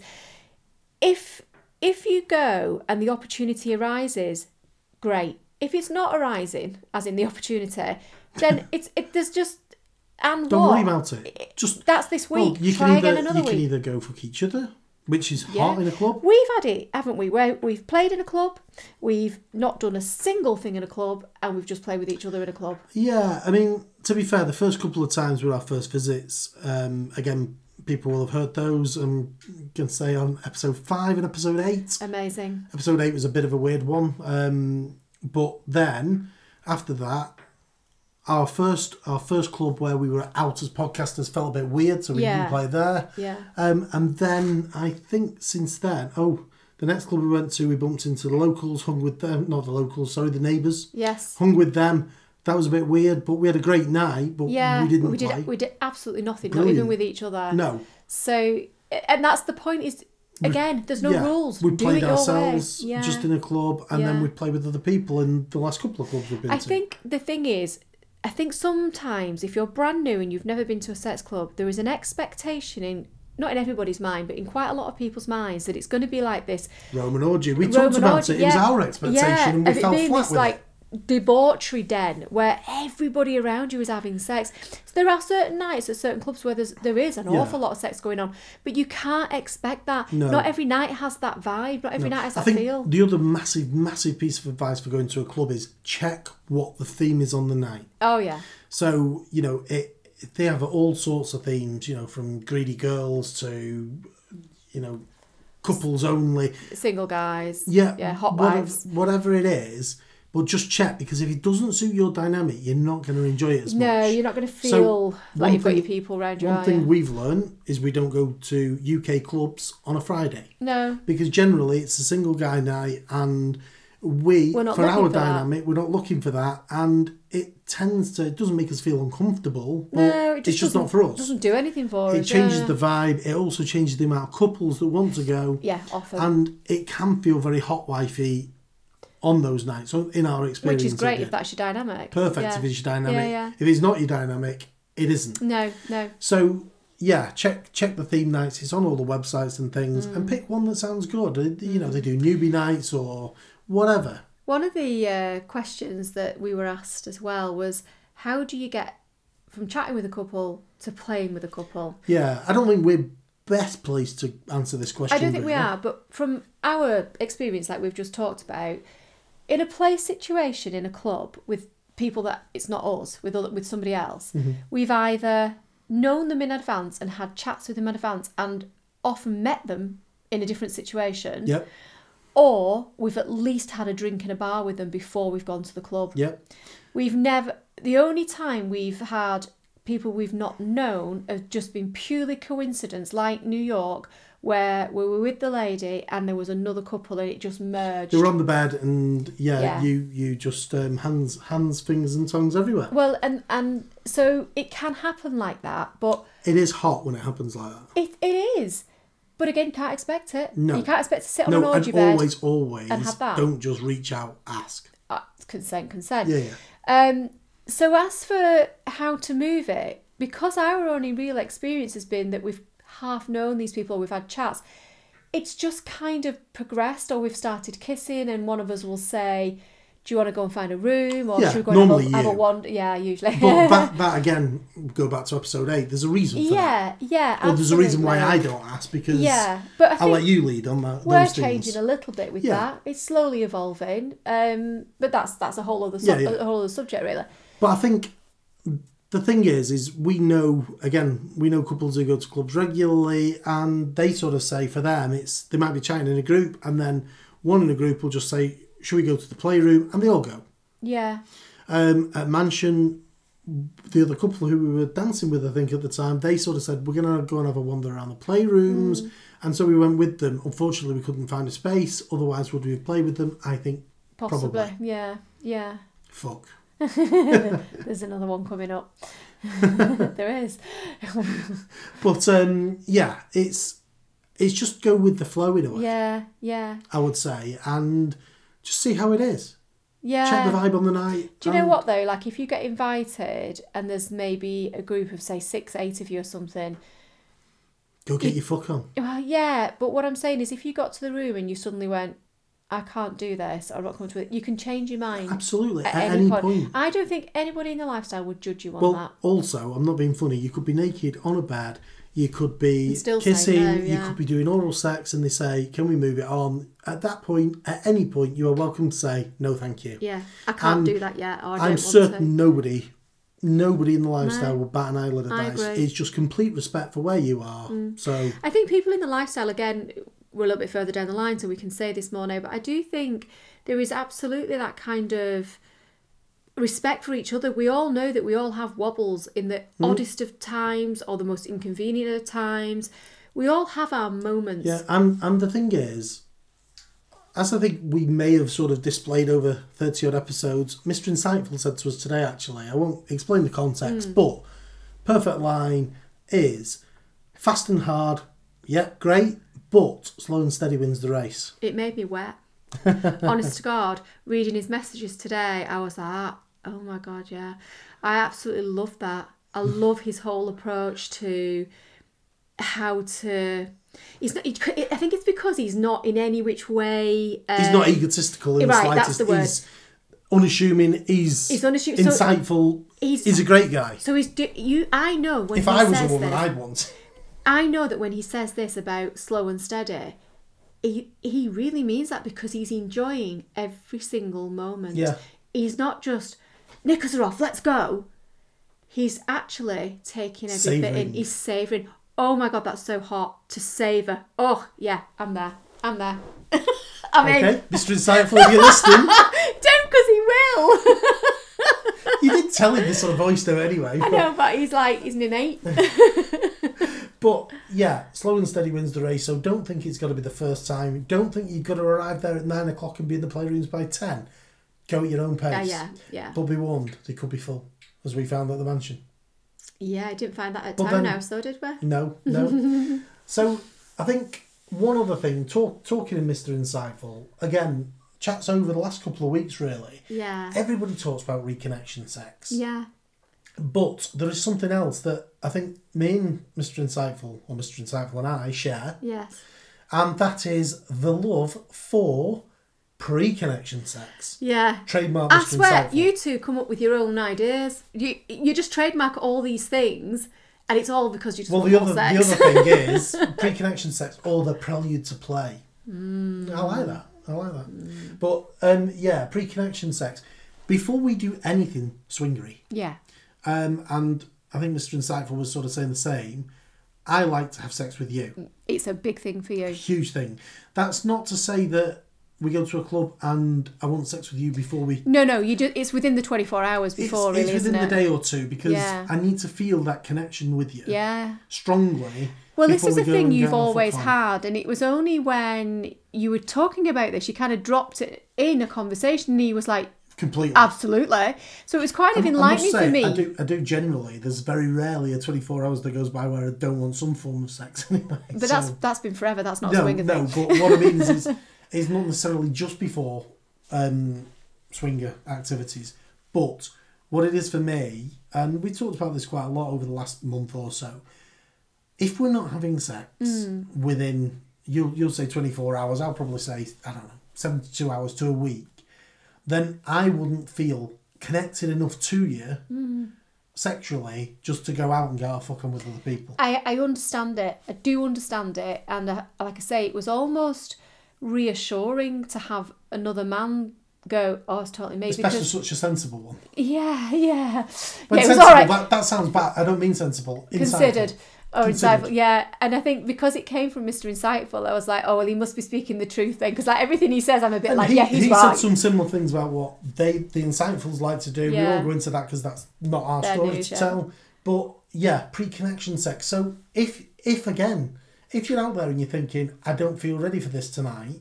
If if you go and the opportunity arises, great. If it's not arising, as in the opportunity, then it's it there's just and Don't what? worry about it. Just That's this week. well, you Try can either again another you week. can either go fuck each other, which is Yeah. hot in a club. We've had it, haven't we? Where we've played in a club, we've not done a single thing in a club, and we've just played with each other in a club. Yeah, I mean, to be fair, the first couple of times were our first visits. Um, again, people will have heard those. I'm going to say on episode five and episode eight. Amazing. Episode eight was a bit of a weird one. Um, but then, after that, our first our first club where we were out as podcasters felt a bit weird, so we Yeah. didn't play there. Yeah. Um, and then, I think since then, oh, the next club we went to, we bumped into the locals, hung with them. Not the locals, sorry, the neighbours. Yes. Hung with them. That was a bit weird, but we had a great night, but Yeah. we didn't we did. play. We did absolutely nothing. Not Brilliant. even with each other. No. So, and that's the point. Is again, there's no yeah, rules. we Do played it your ourselves way. Yeah. just in a club, and then Yeah. we play with other people in the last couple of clubs we've been I to. think the thing is, I think sometimes if you're brand new and you've never been to a sex club, there is an expectation in not in everybody's mind, but in quite a lot of people's minds, that it's going to be like this Roman orgy. We Roman talked about orgy, it. It was yeah. our expectation, yeah, and we of it fell being flat this, with like, it. debauchery den where everybody around you is having sex. So there are certain nights at certain clubs where there's, there is an Yeah. awful lot of sex going on, but you can't expect that. No. Not every night has that vibe. Not every No. night has I that think feel. the other massive, massive piece of advice for going to a club is check what the theme is on the night. Oh yeah. So, you know, it they have all sorts of themes, you know, from greedy girls to, you know, couples only. Single guys. Yeah, Yeah, hot whatever, wives. whatever it is. But just check, because if it doesn't suit your dynamic, you're not going to enjoy it as much. No, you're not going to So, feel like one you've got thing- your people around you, One are thing you? we've learned is we don't go to U K clubs on a Friday. No. Because generally it's a single guy night, and we, We're not for looking our for that. dynamic, we're not looking for that, and it tends to, it doesn't make us feel uncomfortable, but No, it it's just just not doesn't- for us. doesn't do anything for us. It changes yeah. the vibe, it also changes the amount of couples that want to go, Yeah, often. and it can feel very hot wifey on those nights, so in our experience. Which is great it if did. that's your dynamic. Perfect yeah. if it's your dynamic. Yeah, yeah. If it's not your dynamic, it isn't. No, no. So yeah, check check the theme nights. It's on all the websites and things, Mm. and pick one that sounds good. Uh, You know, they do newbie nights or whatever. One of the uh, questions that we were asked as well was, how do you get from chatting with a couple to playing with a couple? Yeah, I don't think we're best placed to answer this question. I don't think we really. are, but from our experience, like we've just talked about, in a play situation in a club with people that it's not us, with other, with somebody else, Mm-hmm. we've either known them in advance and had chats with them in advance and often met them in a different situation, Yep, or we've at least had a drink in a bar with them before we've gone to the club. yep. We've never, the only time we've had people we've not known have just been purely coincidence, like New York, where we were with the lady and there was another couple and it just merged. They were on the bed, and yeah, Yeah. you you just um, hands hands fingers and tongues everywhere. Well, and, and so it can happen like that, but It is hot when it happens like that. it it is. But again, you can't expect it. No. You can't expect to sit on No, an orgy and bed. always, always and have that. don't just reach out, ask. Uh, consent, consent. Yeah, yeah. Um, so as for how to move it, because our only real experience has been that we've half known these people, we've had chats, it's just kind of progressed, or we've started kissing and one of us will say, do you want to go and find a room, or Yeah, should we go and normally have a, have a you. wander? Yeah, usually. But that, that again, go back to episode eight. There's a reason for that. yeah, yeah, Well, there's a reason why I absolutely. don't ask, because Yeah, but I I'll think let you lead on that. we're those changing things. a little bit with Yeah. that. It's slowly evolving, um, but that's that's a whole other Yeah, sub- yeah. a whole other subject, really. But I think the thing is, is we know, again, we know couples who go to clubs regularly, and they sort of say for them, it's they might be chatting in a group, and then one in a group will just say, should we go to the playroom? And they all go. Yeah, Um, at Mansion, the other couple who we were dancing with, I think at the time, they sort of said, we're going to go and have a wander around the playrooms. Mm. And so we went with them. Unfortunately, we couldn't find a space. Otherwise, would we have played with them? I think possibly. Probably. Yeah, yeah. fuck. There's another one coming up. There is. But um, yeah, it's it's just go with the flow in a way, Yeah, yeah, I would say, and just see how it is. yeah. Check the vibe on the night. Do you know and- what though? Like if you get invited and there's maybe a group of say six, eight of you or something. Go get your fuck on. Well, yeah, but what I'm saying is, if you got to the room and you suddenly went, I can't do this, or I'm not coming to it, you can change your mind. Absolutely, At at, any any point. point. I don't think anybody in the lifestyle would judge you on Well, that. also, I'm not being funny. You could be naked on a bed. You could be And still say kissing. no, You yeah. could be doing oral sex, and they say, "Can we move it on?" At that point, at any point, you are welcome to say, "No, thank you." Yeah, I can't And do that yet, or I don't I'm want certain to. nobody, nobody in the lifestyle No, will bat an eyelid at I that. It's, agree. it's just complete respect for where you are. So I think people in the lifestyle, again, we're a little bit further down the line, so we can say this more now, but I do think there is absolutely that kind of respect for each other. We all know that we all have wobbles in the Mm. oddest of times or the most inconvenient of times. We all have our moments. yeah, and and the thing is, as I think we may have sort of displayed over thirty odd episodes, Mister Insightful said to us today, actually, I won't explain the context, Mm. but perfect line is fast and hard, yeah, great, but slow and steady wins the race. It made me wet. Honest to God, reading his messages today, I was like, oh my God, yeah. I absolutely love that. I love his whole approach to how to. He's not. He, I think it's because he's not in any which way. Um, he's not egotistical in right, the slightest. That's the word. He's unassuming. He's, he's unassuming, insightful. So he's, he's a great guy. So he's. You. I know when. If he I was says a woman, this, I'd want. I know that when he says this about slow and steady, he he really means that because he's enjoying every single moment. Yeah. He's not just knickers are off, let's go. He's actually taking every Savouring. bit in. He's savouring. Oh my god, that's so hot to savour. Oh yeah, I'm there. I'm there. I'm in. Okay, Mister Insightful, if you're listening. Don't, because he will. You did tell him this sort of voice though anyway. I know, but he's like, he's an innate. But yeah, slow and steady wins the race, so don't think it's got to be the first time. Don't think you've got to arrive there at nine o'clock and be in the playrooms by ten. Go at your own pace. Yeah, yeah, yeah. But be warned, they could be full, as we found at the mansion. Yeah, I didn't find that at But Townhouse, though, did we? No, no. So I think one other thing, talk, talking in Mister Insightful, again, chats over the last couple of weeks really. Yeah. Everybody talks about reconnection sex. Yeah. But there is something else that I think me and Mister Insightful, or Mister Insightful and I, share. Yes. And that is the love for pre-connection sex. Yeah. Trademark I Mister swear, Insightful. you two come up with your own ideas. You you just trademark all these things, and it's all because you just Well, want the more other, sex. the other thing is pre-connection sex or the prelude to play. Mm. I like that. I like that. Mm. But, um, yeah, pre-connection sex. Before we do anything swingery, Yeah. um, and I think Mister Insightful was sort of saying the same, I like to have sex with you. It's a big thing for you. Huge thing. That's not to say that we go to a club and I want sex with you before we... No, no, you do, it's within the twenty-four hours before, it's, really, it's within isn't the it? day or two because Yeah. I need to feel that connection with you Yeah. strongly. Well, this before is we a go thing and you've get on a always foot climb. had, and it was only when you were talking about this, you kind of dropped it in a conversation, and he was like, Completely. absolutely. So it was kind of I- I enlightening must say, for me. I do, I do generally. There's very rarely a twenty-four hours that goes by where I don't want some form of sex anyway. But so, that's that's been forever. That's not a no, swinger no. thing. But what I mean is, it's, it's not necessarily just before um, swinger activities, but what it is for me, and we talked about this quite a lot over the last month or so. If we're not having sex Mm. within, you'll you'll say twenty-four hours. I'll probably say I don't know, seventy-two hours to a week. Then I wouldn't feel connected enough to you Mm. sexually just to go out and get our fucking with other people. I, I understand it. I do understand it. And uh, like I say, it was almost reassuring to have another man go, oh, it's totally me. Especially Because, such a sensible one. yeah, yeah. When yeah, it was sensible, all right. that, that sounds bad. I don't mean sensible. Insightful. Considered. Or Considered. insightful, yeah. And I think because it came from Mister Insightful, I was like, oh, well, he must be speaking the truth then. Because like everything he says, I'm a bit And like, he, yeah, he's he right. said some similar things about what they the Insightfuls like to do. We Yeah. won't go into that because that's not our Their story news, to yeah. tell. But yeah, pre-connection sex. So if if again, if you're out there and you're thinking, I don't feel ready for this tonight,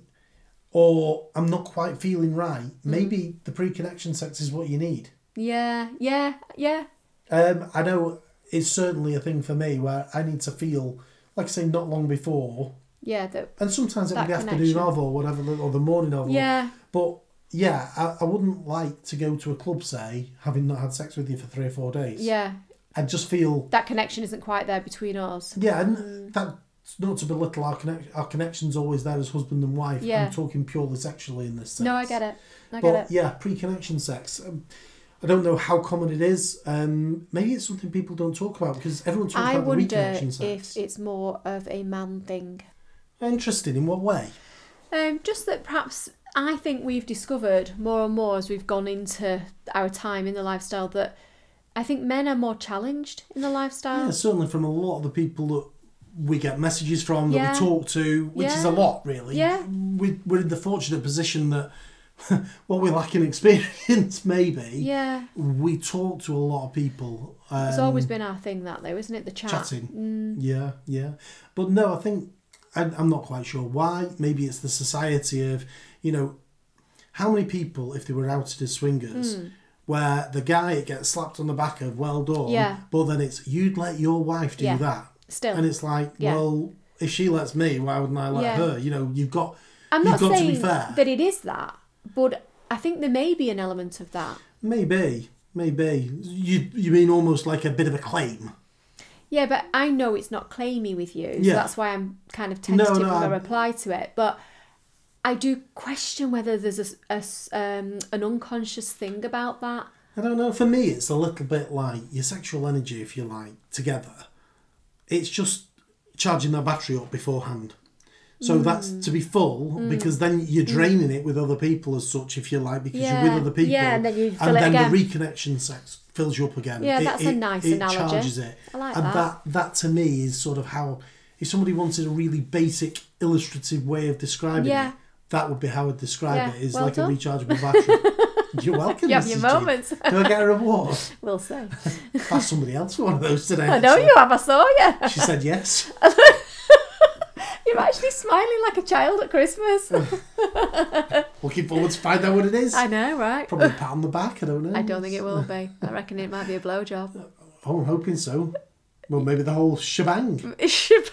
or I'm not quite feeling right, Mm. maybe the pre-connection sex is what you need. Yeah, yeah, yeah. Um, I know it's certainly a thing for me where I need to feel, like I say, not long before, Yeah, the, and sometimes it'll That be afternoon connection. of or whatever, or the morning of. or- yeah. But yeah, I, I wouldn't like to go to a club, say, having not had sex with you for three or four days. Yeah. I just feel, That connection isn't quite there between us. yeah, and that's not to belittle our connection. Our connection's always there as husband and wife. Yeah. I'm talking purely sexually in this sense. No, I get it. I But get it. yeah, pre-connection sex. Um, I don't know how common it is. Um, maybe it's something people don't talk about because everyone talks I about the wonder reconnection sex. if it's more of a man thing. Interesting. In what way? Um, just that perhaps I think we've discovered more and more as we've gone into our time in the lifestyle that I think men are more challenged in the lifestyle. Yeah, certainly from a lot of the people that we get messages from, that Yeah. we talk to, which is a Yeah. lot, really. Yeah. We, we're in the fortunate position that what we lack in experience, maybe, Yeah. we talk to a lot of people. Um, It's always been our thing, that though, isn't it? The chat. chatting. Mm. Yeah, yeah. But no, I think, I, I'm not quite sure why. Maybe it's the society of, you know, how many people, if they were outed as swingers, Mm. where the guy gets slapped on the back of well done, Yeah. but then it's, you'd let your wife do Yeah. that. Still. And it's like, Yeah. well, if she lets me, why wouldn't I let Yeah. her? You know, you've got, I'm you've not got to saying be fair. that it is that, but I think there may be an element of that. Maybe, maybe. You you mean almost like a bit of a claim? Yeah, but I know it's not claimy with you, so Yeah. that's why I'm kind of tentative No, no, when I I'm- reply to it. But I do question whether there's a, a s- um, an unconscious thing about that. I don't know. For me, it's a little bit like your sexual energy, if you like, together. It's just charging that battery up beforehand. So Mm. that's to be full, because then you're draining it with other people as such, if you like, because Yeah. you're with other people. Yeah, and then you fill and it then again. the reconnection sex fills you up again. Yeah, It- that's a it- nice it analogy. charges it. I like and that. that. that to me is sort of how, if somebody wanted a really basic illustrative way of describing Yeah. it, that would be how I'd describe Yeah, it. Is well like done. a rechargeable battery. You're welcome. You have Missus your G. moments. Do I get a reward? We'll see. Ask somebody else for one of those today. I know actually. you have, I saw you. She said yes. You're actually smiling like a child at Christmas. Looking forward to find out what it is. I know, right? Probably a pat on the back, I don't know. I don't think it will be. I reckon it might be a blowjob. Oh, I'm hoping so. Well, maybe the whole shebang. It should.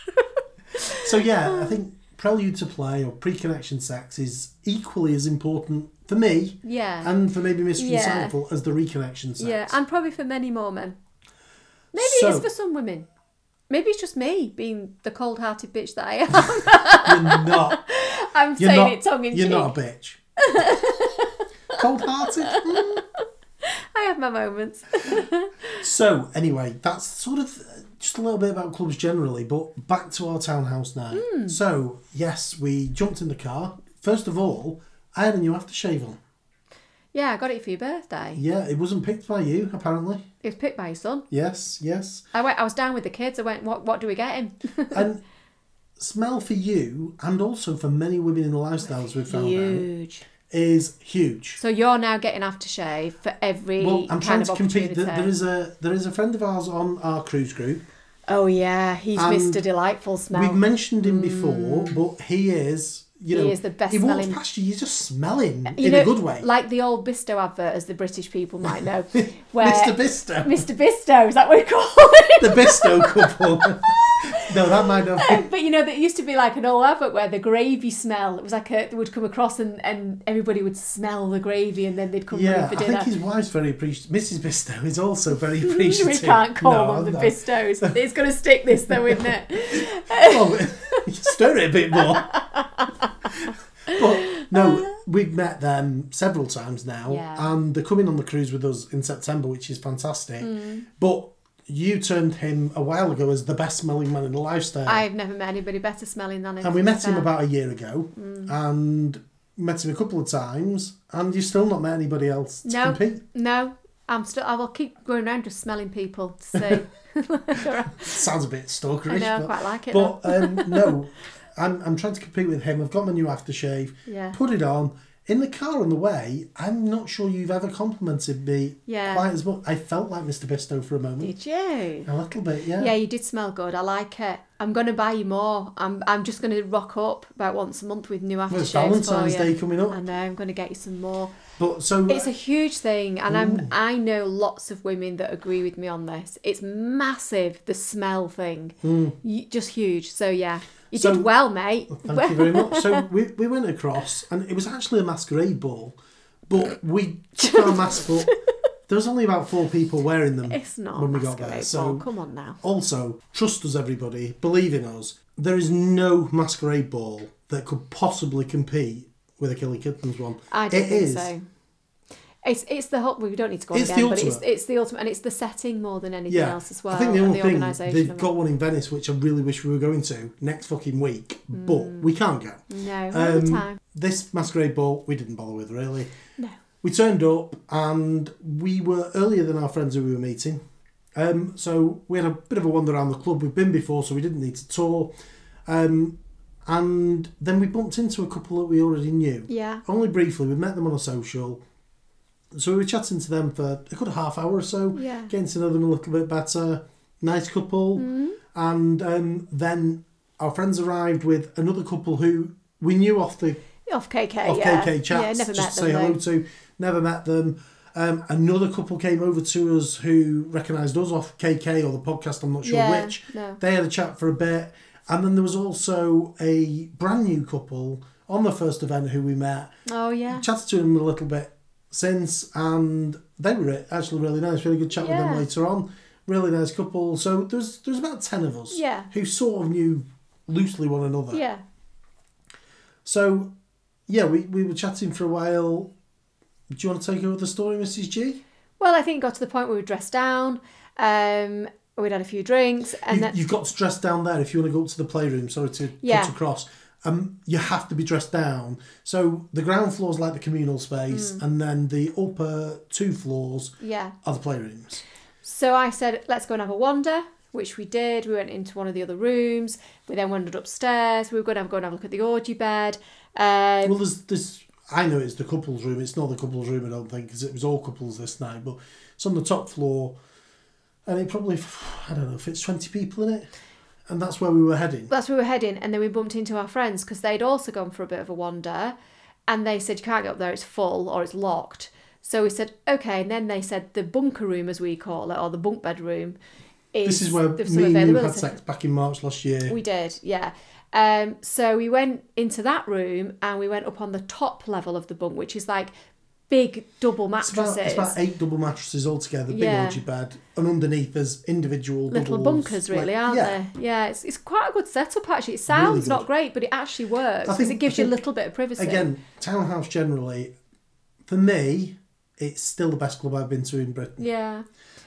So yeah, I think prelude to play or pre-connection sex is equally as important for me Yeah. and for maybe Mister Yeah. Insightful as the reconnection sex. Yeah, and probably for many more men. Maybe So- it is for some women. Maybe it's just me being the cold-hearted bitch that I am. You're not. I'm You're saying not, it tongue in You're cheek. not a bitch. Cold-hearted. Mm. I have my moments. So anyway, that's sort of uh, just a little bit about clubs generally, but back to our townhouse now. Hmm. So yes, we jumped in the car. First of all, I had a new aftershave on. Yeah, I got it for your birthday. Yeah, it wasn't picked by you, apparently. It was picked by your son. Yes, yes. I went. I was down with the kids. I went. What? What do we get him? And smell for you, and also for many women in the lifestyles we've found out, Huge. is huge. So you're now getting aftershave for every Well, I'm kind trying of to compete. opportunity. There there is a there is a friend of ours on our cruise group. Oh yeah, he's And Mister Delightful Smell. We've mentioned him before, but he is. You know, He is the best he walks smelling- past you, you just smell him You in know, a good way. like the old Bisto advert, as the British people might know. Where Mister Bisto. Mister Bisto, is that what we call it? The Bisto couple. No, that might not be. But you know, there used to be like an old advert where the gravy smell, it was like a, they would come across and, and everybody would smell the gravy and then they'd come Yeah, running for I dinner. think his wife's very appreciative. Missus Bisto is also very appreciative. We can't call No, them the no. Bistos. It's going to stick this though, isn't it? Well, stir it a bit more. But no, we've met them several times now, Yeah. and they're coming on the cruise with us in September, which is fantastic. Mm. But you turned him a while ago as the best smelling man in the lifestyle. I've never met anybody better smelling than him. and we to be met him fair. about a year ago, Mm. and met him a couple of times, and you've still not met anybody else to No. compete. No, I'm still. I will keep going around just smelling people to see. Sounds a bit I stalkerish, know, I but, quite like it. but um, no, I'm I'm trying to compete with him. I've got my new aftershave. Yeah. Put it on. In the car on the way, I'm not sure you've ever complimented me Yeah. quite as much. I felt like Mister Bisto for a moment. Did you? A little bit, yeah. Yeah, you did smell good. I like it. I'm going to buy you more. I'm I'm just going to rock up about once a month with new Well, it's aftershaves for Valentine's you. Day coming up. I know. I'm going to get you some more. But so It's a huge thing, and I'm Ooh. I know lots of women that agree with me on this. It's massive, the smell thing, Y- just huge. So yeah, you So- did well, mate. thank you very much. So we we went across, and it was actually a masquerade ball, but we took our masks up. There was only about four people wearing them It's not when a we got there. masquerade So ball. Come on now. also, trust us, everybody. Believe in us. There is no masquerade ball that could possibly compete with a Killing Kittens one. I don't It think is. so. It's it's the whole. We don't need to go on It's the again, but it's ultimate. it's the ultimate, and it's the setting more than anything Yeah, else as well. I think the and only thing organisation they've of got it. one in Venice, which I really wish we were going to next fucking week, but we can't go. No, all the Um, time. This masquerade ball, we didn't bother with really. No. We turned up and we were earlier than our friends who we were meeting. Um, so we had a bit of a wander around the club. We've been before, so we didn't need to tour. Um, and then we bumped into a couple that we already knew. Yeah. Only briefly. We met them on a social. So we were chatting to them for a good half hour or so, Yeah. getting to know them a little bit better. Nice couple. Mm-hmm. And um, then our friends arrived with another couple who we knew off the Off K K, off yeah. K K chats, Yeah, never just met to them say hello though. to. Never met them. Um, another couple came over to us who recognised us off K K or the podcast, I'm not sure Yeah, which. no. They had a chat for a bit. And then there was also a brand new couple on the first event who we met. Oh yeah. Chatted to them a little bit since, and they were actually really nice. Really good chat with Yeah. them later on. Really nice couple. So there was, there was about ten of us Yeah. who sort of knew loosely one another. Yeah. So, yeah, we, we were chatting for a while. Do you want to take over the story, Missus G? Well, I think it got to the point where we were dressed down. Um, we'd had a few drinks, and you, then You've got to dress down there if you want to go up to the playroom. Sorry to Yeah. cut across. Um, you have to be dressed down. So the ground floor is like the communal space, Mm. and then the upper two floors yeah. are the playrooms. So I said, let's go and have a wander, which we did. We went into one of the other rooms. We then wandered upstairs. We were going to have, go and have a look at the orgy bed. Um, Well, there's this. I know it's the couples room. It's not the couples room, I don't think, because it was all couples this night. But it's on the top floor, and it probably, I don't know, fits twenty people in it. And that's where we were heading. that's where we were heading, and then we bumped into our friends because they'd also gone for a bit of a wander, and they said, you can't get up there, it's full or it's locked. So we said, okay, and then they said the bunker room, as we call it, or the bunk bed room, is This is where there's some me and you had availability. sex back in March last year. We did, yeah. Um, so we went into that room and we went up on the top level of the bunk, which is like big double It's mattresses. about, it's about eight double mattresses altogether, big Yeah. orgy bed, and underneath there's individual Little doubles, bunkers, really, like- aren't yeah. they? Yeah, it's, it's quite a good setup, actually. It sounds good. not great, but it actually works I because think- it gives I you a think, little bit of privacy. Again, Townhouse generally, for me, it's still the best club I've been to in Britain. Yeah.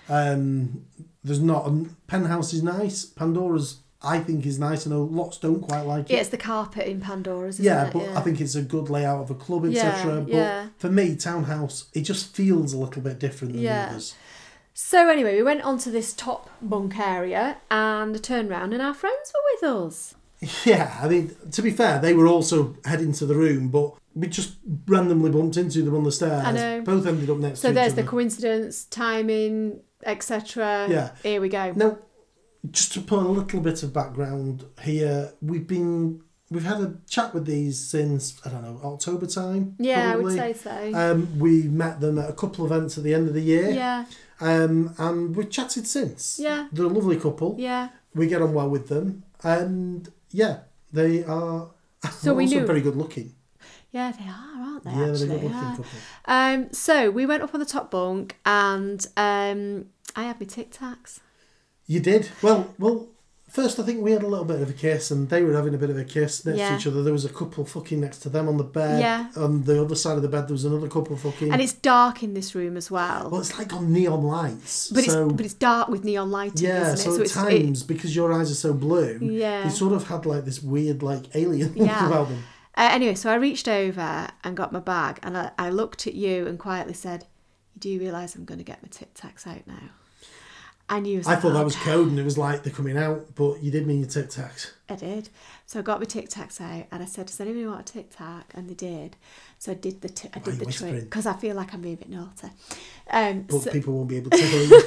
Um, there's not um, Penthouse is nice. Pandora's I think is nice. I know lots don't quite like it. Yeah, it's the carpet in Pandora's, isn't Yeah, it? but I think it's a good layout of a club, et Yeah, cetera. But yeah. for me, Townhouse, it just feels a little bit different than Yeah. the others. So anyway, we went onto this top bunk area and turned round and our friends were with us. Yeah, I mean, to be fair, they were also heading to the room, but we just randomly bumped into them on the stairs. I know. Both ended up next So to there's each the other. coincidence, timing, et cetera. Yeah. Here we go. Now, just to put a little bit of background here, we've been we've had a chat with these since I don't know October time. Yeah, probably. I would say so. Um, we met them at a couple of events at the end of the year. yeah, Um, and we've chatted since. Yeah. They're a lovely couple. yeah. We get on well with them, and yeah, they are So we also knew- very good looking. Yeah, they are, aren't they, Yeah, they're a actually? good looking Yeah. couple. Um, so we went up on the top bunk and um, I had my Tic Tacs. You did well. Well, first I think we had a little bit of a kiss, and they were having a bit of a kiss next Yeah. to each other. There was a couple fucking next to them on the bed. Yeah. On the other side of the bed, there was another couple fucking. And it's dark in this room as well. well, it's like on neon lights. but so, it's but it's dark with neon lighting, yeah. isn't it? So, at it's times, because your eyes are so blue, Yeah. they sort of had like this weird like alien look Yeah. about them. Uh, anyway, so I reached over and got my bag and I, I looked at you and quietly said, "You do realise I'm going to get my Tic Tacs out now?" And you was I like, thought that was "Okay." code, and it was like they're coming out, but you did mean your Tic Tacs. I did. So I got my Tic Tacs out and I said, "Does anybody want a Tic Tac?" And they did. So I did the t- I Why did are you the whispering? trick because I feel like I'm being a bit naughty. Um, But so, people won't be able to hear you.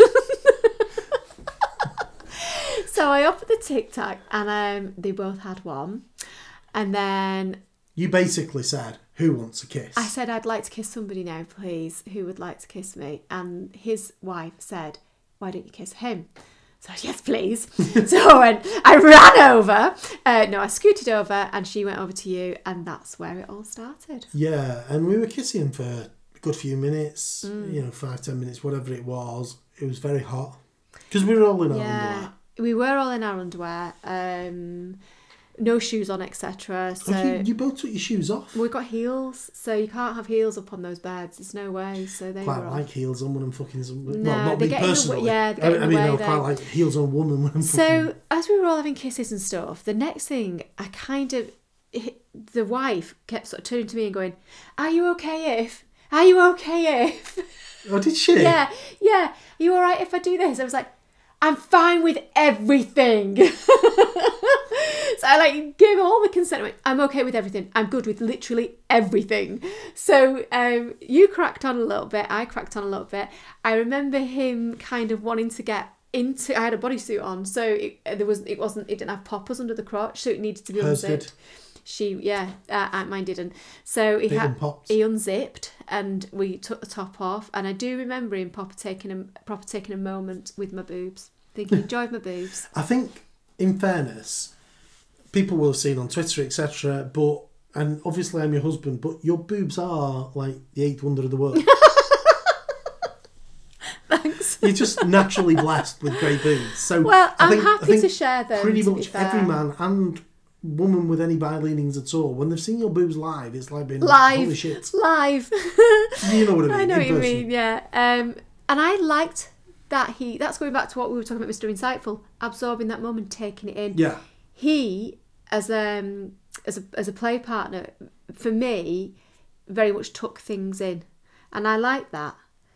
so I offered the Tic Tac and um, they both had one. And then You basically said, "Who wants a kiss?" I said, "I'd like to kiss somebody now, please. Who would like to kiss me?" And his wife said, "Why don't you kiss him?" So I said, "Yes, please." So I went, I ran over. Uh, no, I scooted over and she went over to you and that's where it all started. Yeah, and we were kissing for a good few minutes, Mm. you know, five, ten minutes, whatever it was. It was very hot. Because we were all in our Yeah, underwear. we were all in our underwear, um, no shoes on, et cetera. So Oh, you, you both took your shoes off. we got heels, so you can't have heels up on those beds. There's no way. So they Quite were like off. heels on when I'm fucking some. No, well, not they me get in the way- personally. yeah, they get I, in I the mean, way I quite though. like heels on a woman when I'm fucking. So as we were all having kisses and stuff, the next thing I kind of, the wife kept sort of turning to me and going, "Are you okay if? Are you okay if?" Oh, did she? Yeah, yeah. Are you all right if I do this? I was like, "I'm fine with everything." So I like gave all the consent. I went, "I'm okay with everything. I'm good with literally everything." So um, you cracked on a little bit. I cracked on a little bit. I remember him kind of wanting to get into. I had a bodysuit on, so it, there was. It wasn't. It didn't have poppers under the crotch, so it needed to be Hers unzipped. did. She, yeah, uh, mine didn't. So he Big had and popped. he unzipped, and we took the top off. And I do remember him proper taking a proper taking a moment with my boobs, thinking he enjoyed my boobs. I think, in fairness, people will have seen on Twitter, et cetera. But and obviously I'm your husband, but your boobs are like the eighth wonder of the world. Thanks. you're just naturally blessed with great boobs. So Well, I I'm think, happy I think to share them. Pretty to be much fair. every man and woman with any bi leanings at all, when they've seen your boobs live, it's like being Live. holy shit. Live. You know what I mean? I know in what you person. mean, yeah. Um, and I liked that he, that's going back to what we were talking about, Mister Insightful, absorbing that moment, taking it in. Yeah. He, as um as a as a play partner, for me, very much took things in, and I like that.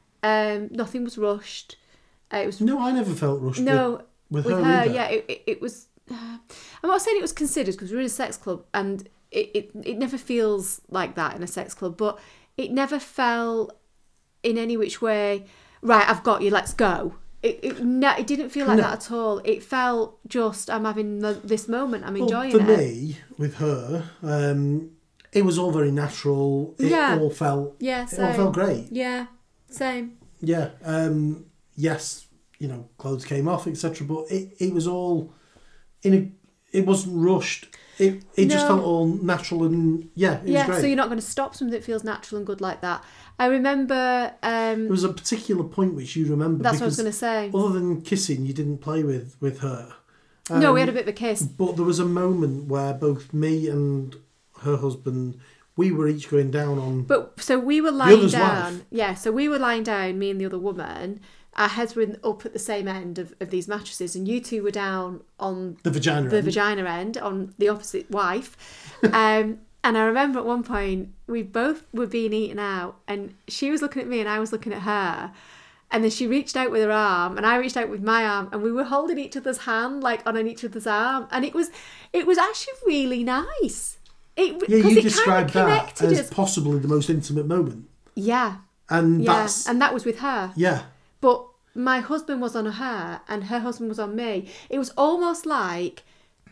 Um, nothing was rushed. Uh, it was No, I never felt rushed no with, with, with her, her. either. Yeah, it, it, it was. Uh, I'm not saying it was considered because we we're in a sex club, and it, it it never feels like that in a sex club, but it never felt in any which way. Right, I've got you. Let's go. It it, no, it didn't feel like No. that at all. It felt just I'm having the, this moment. I'm Well, enjoying for it. me, with her, um, it was all very natural. It Yeah. all felt Yeah, it all same. felt great. Yeah, same. Yeah. Um, yes, you know, clothes came off, et cetera. But it, it was all in a. It wasn't rushed. It it just No. felt all natural and yeah, it Yeah, was great. so you're not going to stop something that feels natural and good like that. I remember. Um, There was a particular point which you remember. that's what I was because going to say. Other than kissing, you didn't play with with her. no, we Um, had a bit of a kiss. But there was a moment where both me and her husband, we were each going down on. But so we were lying other's down. wife. Yeah, so we were lying down, me and the other woman. Our heads were in, up at the same end of, of these mattresses, and you two were down on the vagina. the end. vagina end, on the opposite wife. Um, and I remember at one point, we both were being eaten out, and she was looking at me and I was looking at her. And then she reached out with her arm, and I reached out with my arm, and we were holding each other's hand, like on each other's arm. And it was, it was actually really nice. It, Yeah, because you it described kind of that connected as us. possibly the most intimate moment, Yeah, and yeah, that's and that was with her. yeah. But my husband was on her and her husband was on me. It was almost like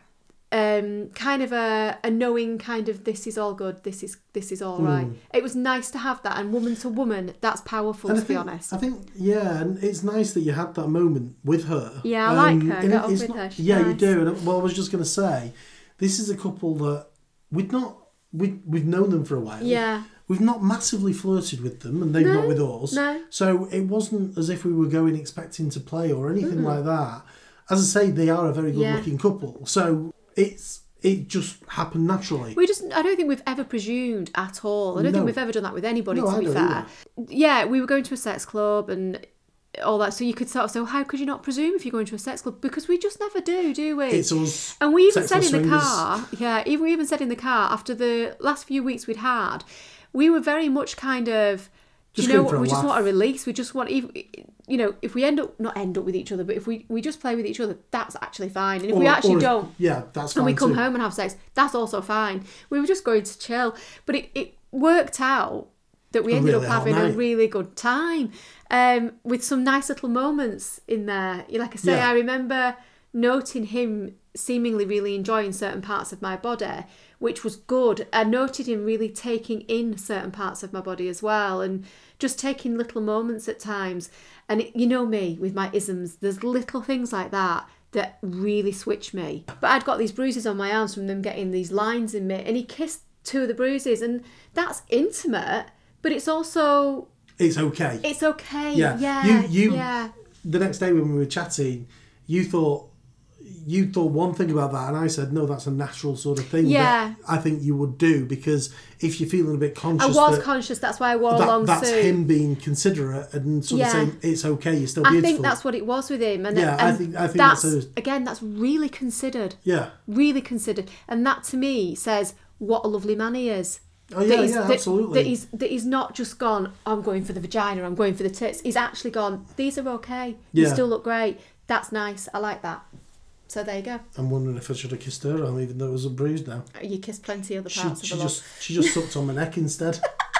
um, kind of a, a knowing kind of this is all good, this is this is all right. It was nice to have that, and woman to woman, that's powerful, And to I be think, honest. I think, yeah, and it's nice that you had that moment with her. Yeah, I like her. I and got on it's with not- her. She's Yeah, you nice. do. And well, I was just going to say, this is a couple that we'd not we we've known them for a while. Yeah. We've not massively flirted with them, and they've No, not with us. no. So it wasn't as if we were going expecting to play or anything Mm-mm. like that. As I say, they are a very Yeah. good-looking couple. So it's it just happened naturally. We just, I don't think we've ever presumed at all. I don't No. think we've ever done that with anybody, No, to I be don't fair. either. Yeah, we were going to a sex club and all that. So you could sort of say, well, how could you not presume if you're going to a sex club? Because we just never do, do we? It's us. And we even said sexless in the swingers. car, yeah, even we even said in the car after the last few weeks we'd had, we were very much kind of, do Just you know going for what? a We just laugh. want a release. We just want, even, you know, if we end up not end up with each other, but if we we just play with each other, that's actually fine. And if we Or- actually or if- don't, yeah, that's fine and we come too. home and have sex, that's also fine. We were just going to chill, but it, it worked out that we A ended really up hot having a night. really good time, um, with some nice little moments in there. Like I say, Yeah. I remember noting him seemingly really enjoying certain parts of my body, which was good. I noted him really taking in certain parts of my body as well, and just taking little moments at times. And it, you know me with my isms, there's little things like that that really switch me. But I'd got these bruises on my arms from them getting these lines in me, and he kissed two of the bruises, and that's intimate, but it's also, It's okay. it's okay. Yeah. Yeah, You- you- yeah. The next day when we were chatting, you thought you thought one thing about that, and I said, no, that's a natural sort of thing Yeah. that I think you would do, because if you're feeling a bit I conscious was that, conscious, that's why I wore a that long that's suit. him being considerate and sort Yeah. of saying it's okay, you're still I beautiful. think that's what it was with him. And, Yeah, I and think- I think that's, that's a- again, that's really considered. yeah. Really considered. And that to me says what a lovely man he is. Oh yeah, that he's, yeah, that, absolutely. That he's, that he's not just gone, I'm going for the vagina, I'm going for the tits. He's actually gone, these are okay. You Yeah. still look great. That's nice. I like that. So there you go. I'm wondering if I should have kissed her arm, even though it was a bruise now. You kissed plenty other She, parts she of the just she just sucked on my neck instead.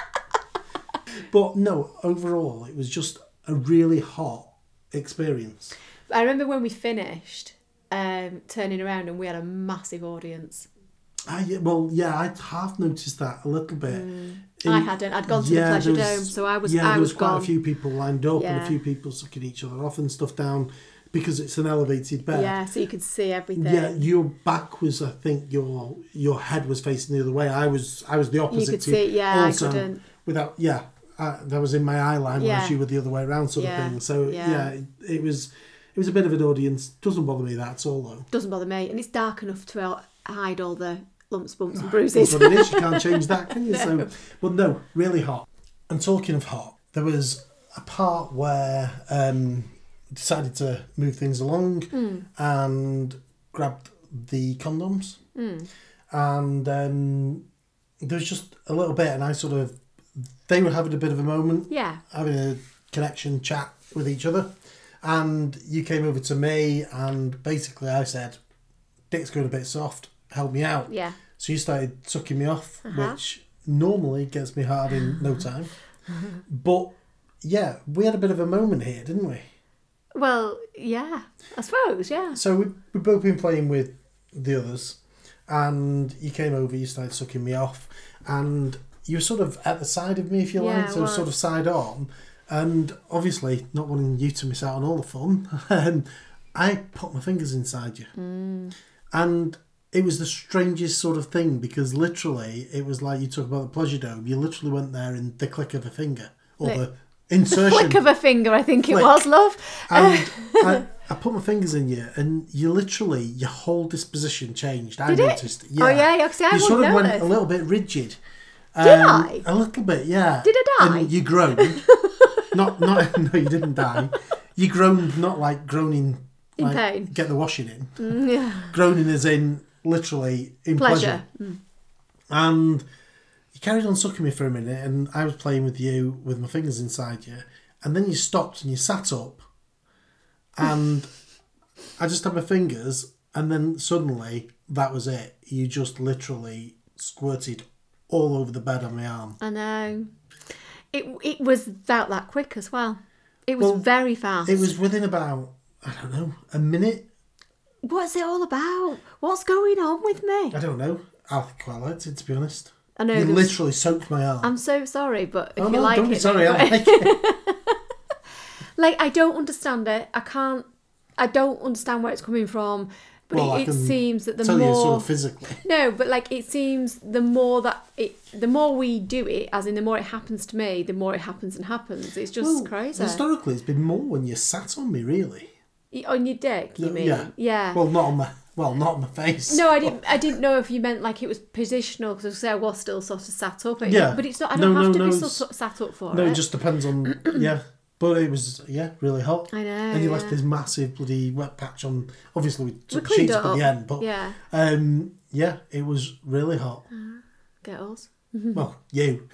But no, overall, it was just a really hot experience. I remember when we finished, um, turning around and we had a massive audience. I, well, yeah, I half noticed that a little bit. Mm. I hadn't. I'd gone to the Yeah, Pleasure there Dome, so I was- Yeah, I there was was quite gone. a few people lined up and Yeah. a few people sucking each other off and stuff down because it's an elevated bed. Yeah, so you could see everything. Yeah, your back was, I think, your your head was facing the other way. I was I was the opposite. could to see- yeah, I also, couldn't. Without, yeah, I, that was in my eye line, Yeah. whereas you were the other way around, sort Yeah. of thing. So Yeah. yeah, it, it was it was a bit of an audience. Doesn't bother me that at all, though. Doesn't bother me, and it's dark enough to uh, hide all the lumps, bumps, and That's bruises. what it is. You can't change that, can you? No. So, but no, really hot. And talking of hot, there was a part where um, decided to move things along Mm. and grabbed the condoms, Mm. and um, there was just a little bit, and I sort of they were having a bit of a moment, Yeah. having a connection chat with each other, and you came over to me, and basically I said, "Dick's going a bit soft. Help me out." Yeah. So you started sucking me off, Uh-huh. which normally gets me hard in no time. But yeah, we had a bit of a moment here, didn't we? Well, yeah. I suppose. Yeah. So we we've both been playing with the others, and you came over, you started sucking me off, and you were sort of at the side of me, if you Yeah, like, I so was. sort of side on, and obviously not wanting you to miss out on all the fun, um, I put my fingers inside you, Mm. and it was the strangest sort of thing, because literally it was like you talk about the pleasure dome. You literally went there in the click of a finger, or Like, the insertion. Flick of a finger, I think Flick. it was, love. And I, I put my fingers in you, and you literally, your whole disposition changed. I Did it? noticed. Oh, yeah, yeah, 'cause I you sort of wouldn't went notice. a little bit rigid. Did Um, I? A little bit, yeah. Did I die? And you groaned. not, not, no, you didn't die. You groaned, not like groaning, In like, pain. get the washing in. Mm, yeah. Groaning as in literally in pleasure. Pleasure. Mm. And you carried on sucking me for a minute, and I was playing with you with my fingers inside you, and then you stopped and you sat up, and I just had my fingers, and then suddenly that was it. You just literally squirted all over the bed on my arm. I know. It it was about that quick as well. It was Well, very fast. It was within about, I don't know, a minute. What's it all about? What's going on with me? I don't know. I quite liked it, to be honest. I know. You there was- literally soaked my arm. I'm so sorry, but if oh, you no, like don't it, be sorry. then I great. like it. Like, I don't understand it. I can't. I don't understand where it's coming from. But Well, I it, it can seems that the Tell more you sort of physically. no, but like it seems the more that it, the more we do it, as in the more it happens to me, the more it happens and happens. It's just Well, crazy. Historically, it's been more when you sat on me, really. Y- On your dick, you No, mean? yeah. Yeah. Well, not on my well, not on my face. No, I didn't. I didn't know if you meant like it was positional because I say I was still sort of sat up. Yeah. But it's not. I No, don't have no, to no, be it's- so, sat up for No, it. it just depends on yeah. But it was yeah, really hot. I know. And you left yeah. this massive bloody wet patch on. Obviously, we We took the cleaned sheets it up at up. the end, but Yeah. um, yeah, it was really hot. Girls. Well, you.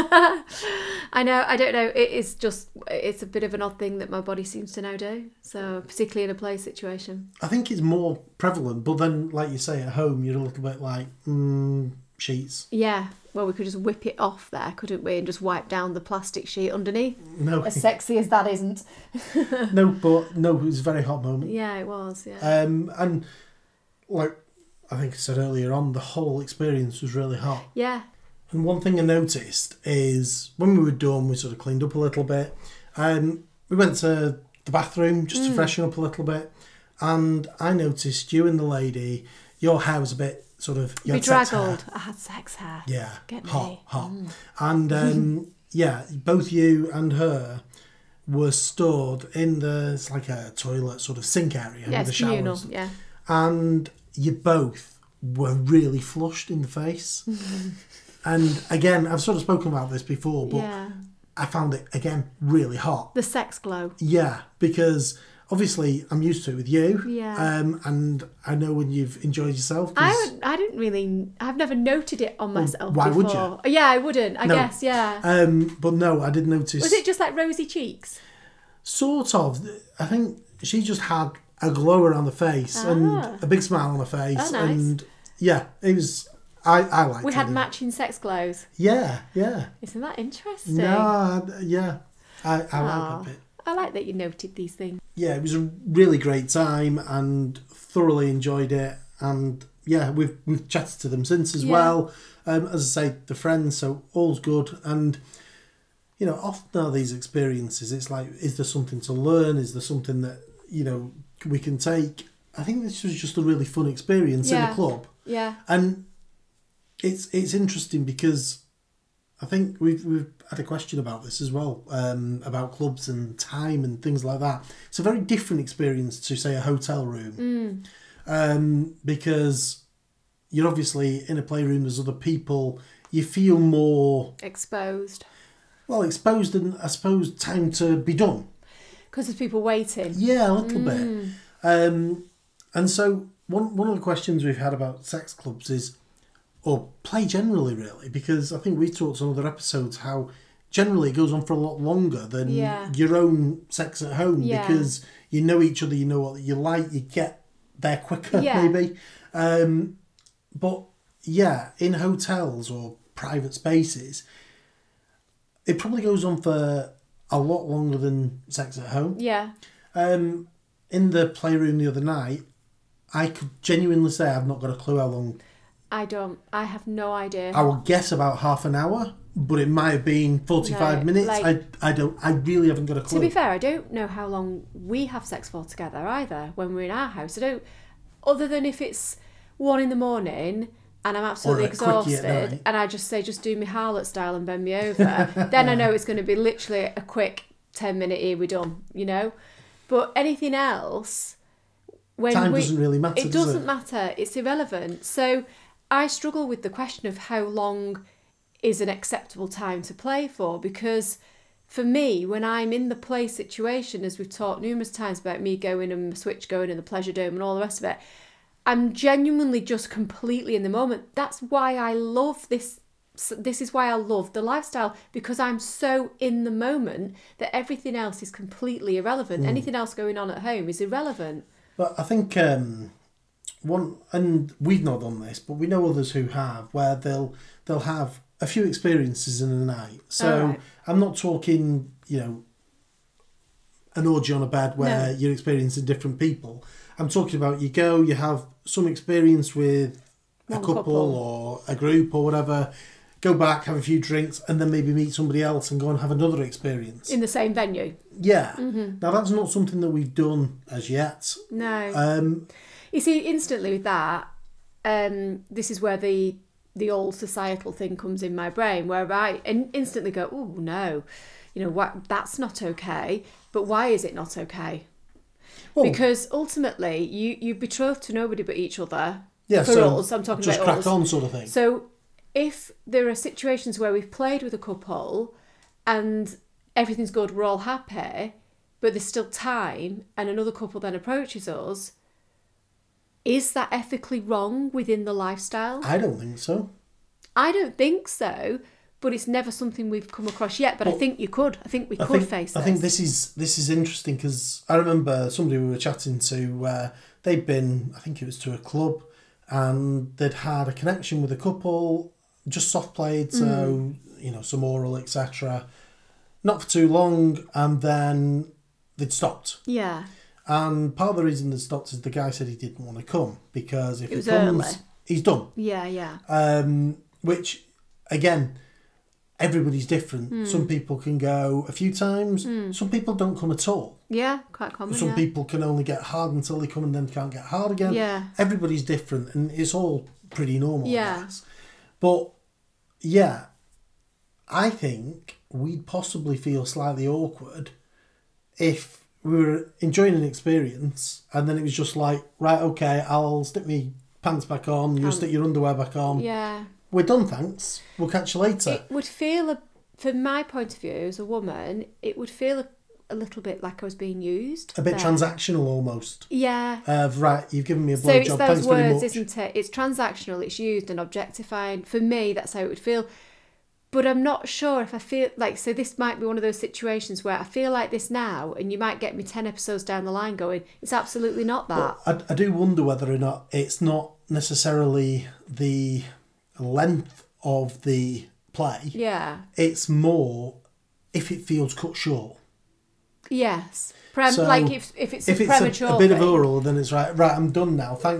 I know. I don't know. It is just. It's a bit of an odd thing that my body seems to now do. So particularly in a play situation. I think it's more prevalent, but then, like you say, at home, you're a little bit like mm, sheets. Yeah. Well, we could just whip it off there, couldn't we, and just wipe down the plastic sheet underneath. No, As sexy as that isn't. no, but no, it was a very hot moment. Yeah, it was. Yeah. Um, and like I think I said earlier on, the whole experience was really hot. yeah. And one thing I noticed is when we were done, we sort of cleaned up a little bit. Um, we went to the bathroom just to Mm. freshen up a little bit. And I noticed you and the lady, your hair was a bit sort of... You had sex hair. Bedraggled. I had sex hair. Yeah, Get hot, me. hot. Mm. And um, yeah, both you and her were stored in the, it's like a toilet sort of sink area Yeah, with the it's communal. showers. Yeah. And you both were really flushed in the face. And again, I've sort of spoken about this before, but Yeah. I found it, again, really hot. The sex glow. Yeah, because obviously I'm used to it with you. Yeah. Um, and I know when you've enjoyed yourself. 'cause- I haven't, I didn't really. I've never noted it on myself. why would before. Yeah, I wouldn't. I No. guess. Yeah. Um, but no, I did notice. Was it just like rosy cheeks? Sort of. I think she just had a glow around the face Ah. and a big smile on her face. Oh, nice. And yeah, it was. I, I liked it. We had matching sex glows. Yeah, yeah. Isn't that interesting? No, I- yeah. I, I Aw. like that bit. I like that you noted these things. Yeah, it was a really great time and thoroughly enjoyed it. And yeah, we've we've chatted to them since as Yeah. well. Um, as I say, the friends, so all's good. And you know, often are these experiences, it's like, is there something to learn? Is there something that you know we can take? I think this was just a really fun experience in Yeah. a club, Yeah. and it's it's interesting because I think we've we've had a question about this as well, um, about clubs and time and things like that. It's a very different experience to, say, a hotel room, Mm. um, because you're obviously in a playroom. There's other people. You feel more Exposed. well exposed, and I suppose time to be done. Because there's people waiting. Yeah, a little Mm. bit. Um, and so one one of the questions we've had about sex clubs is, or play generally, really, because I think we talked on other episodes how generally it goes on for a lot longer than Yeah. your own sex at home, Yeah. because you know each other, you know what you like, you get there quicker, Yeah. maybe. Um, but yeah, in hotels or private spaces, it probably goes on for a lot longer than sex at home. Yeah. Um, in the playroom the other night, I could genuinely say I've not got a clue how long. I don't. I have no idea. I would guess about half an hour, but it might have been forty-five No, minutes. like- I, I don't. I really haven't got a clue. To be fair, I don't know how long we have sex for together either when we're in our house. I don't, other than if it's one in the morning and I'm absolutely Or a quickie at exhausted night. and I just say, just do me harlot style and bend me over, then I know it's going to be literally a quick ten minute, here we done, you know? But anything else, when Time we, doesn't really matter, it does doesn't it? matter. It's irrelevant. So I struggle with the question of how long is an acceptable time to play for, because for me, when I'm in the play situation, as we've talked numerous times about me going and my switch going and the pleasure dome and all the rest of it, I'm genuinely just completely in the moment. That's why I love this. This is why I love the lifestyle, because I'm so in the moment that everything else is completely irrelevant. Mm. Anything else going on at home is irrelevant. But I think um, one, and we've not done this, but we know others who have, where they'll they'll have a few experiences in a night. So Alright. I'm not talking, you know, an orgy on a bed where No. you're experiencing different people. I'm talking about you go, you have some experience with a One couple, couple. or a group or whatever, go back, have a few drinks, and then maybe meet somebody else and go and have another experience. In the same venue. yeah. Mm-hmm. Now, that's not something that we've done as yet. No. Um, You see, instantly with that, um, this is where the the old societal thing comes in my brain, where I in- instantly go, oh, no, you know, what, that's not okay. But why is it not okay? well, Because ultimately, you, you're betrothed to nobody but each other. yeah, For so us, I'm talking just about crack us. on sort of thing. So if there are situations where we've played with a couple and everything's good, we're all happy, but there's still time and another couple then approaches us, is that ethically wrong within the lifestyle? I don't think so. I don't think so, but it's never something we've come across yet. But I Well, think you could. I think we I could think, face I this. think this is this is interesting because I remember somebody we were chatting to where they'd been, I think it was to a club, and they'd had a connection with a couple, just soft played, so Mm. you know, some oral, et cetera. Not for too long, and then they'd stopped. Yeah. And part of the reason they stopped is the guy said he didn't want to come because if It was he comes, early. he's done. Yeah, yeah. Um, which, again, everybody's different. Hmm. Some people can go a few times. Some people don't come at all. Yeah, quite common. Some yeah. people can only get hard until they come and then can't get hard again. Yeah. Everybody's different, and it's all pretty normal, I Yeah. guess. But, yeah, I think we'd possibly feel slightly awkward if we were enjoying an experience and then it was just like, right, okay, I'll stick my pants back on, you'll Um, stick your underwear back on. Yeah. We're done, thanks. We'll catch you later. It would feel, a, from my point of view as a woman, it would feel a, a little bit like I was being used. a bit there. transactional almost. Yeah. Of, right, you've given me a So it's blowjob, those thanks very words, much. isn't it? It's transactional, it's used and objectifying. For me, that's how it would feel. But I'm not sure if I feel like, so this might be one of those situations where I feel like this now, and you might get me ten episodes down the line going, it's absolutely not that. But I, I do wonder whether or not it's not necessarily the length of the play. Yeah. It's more if it feels cut short. Yes. Prem- So, like if, if it's If a it's premature a, a bit of thing. oral, then it's right, right, I'm done now, thanks.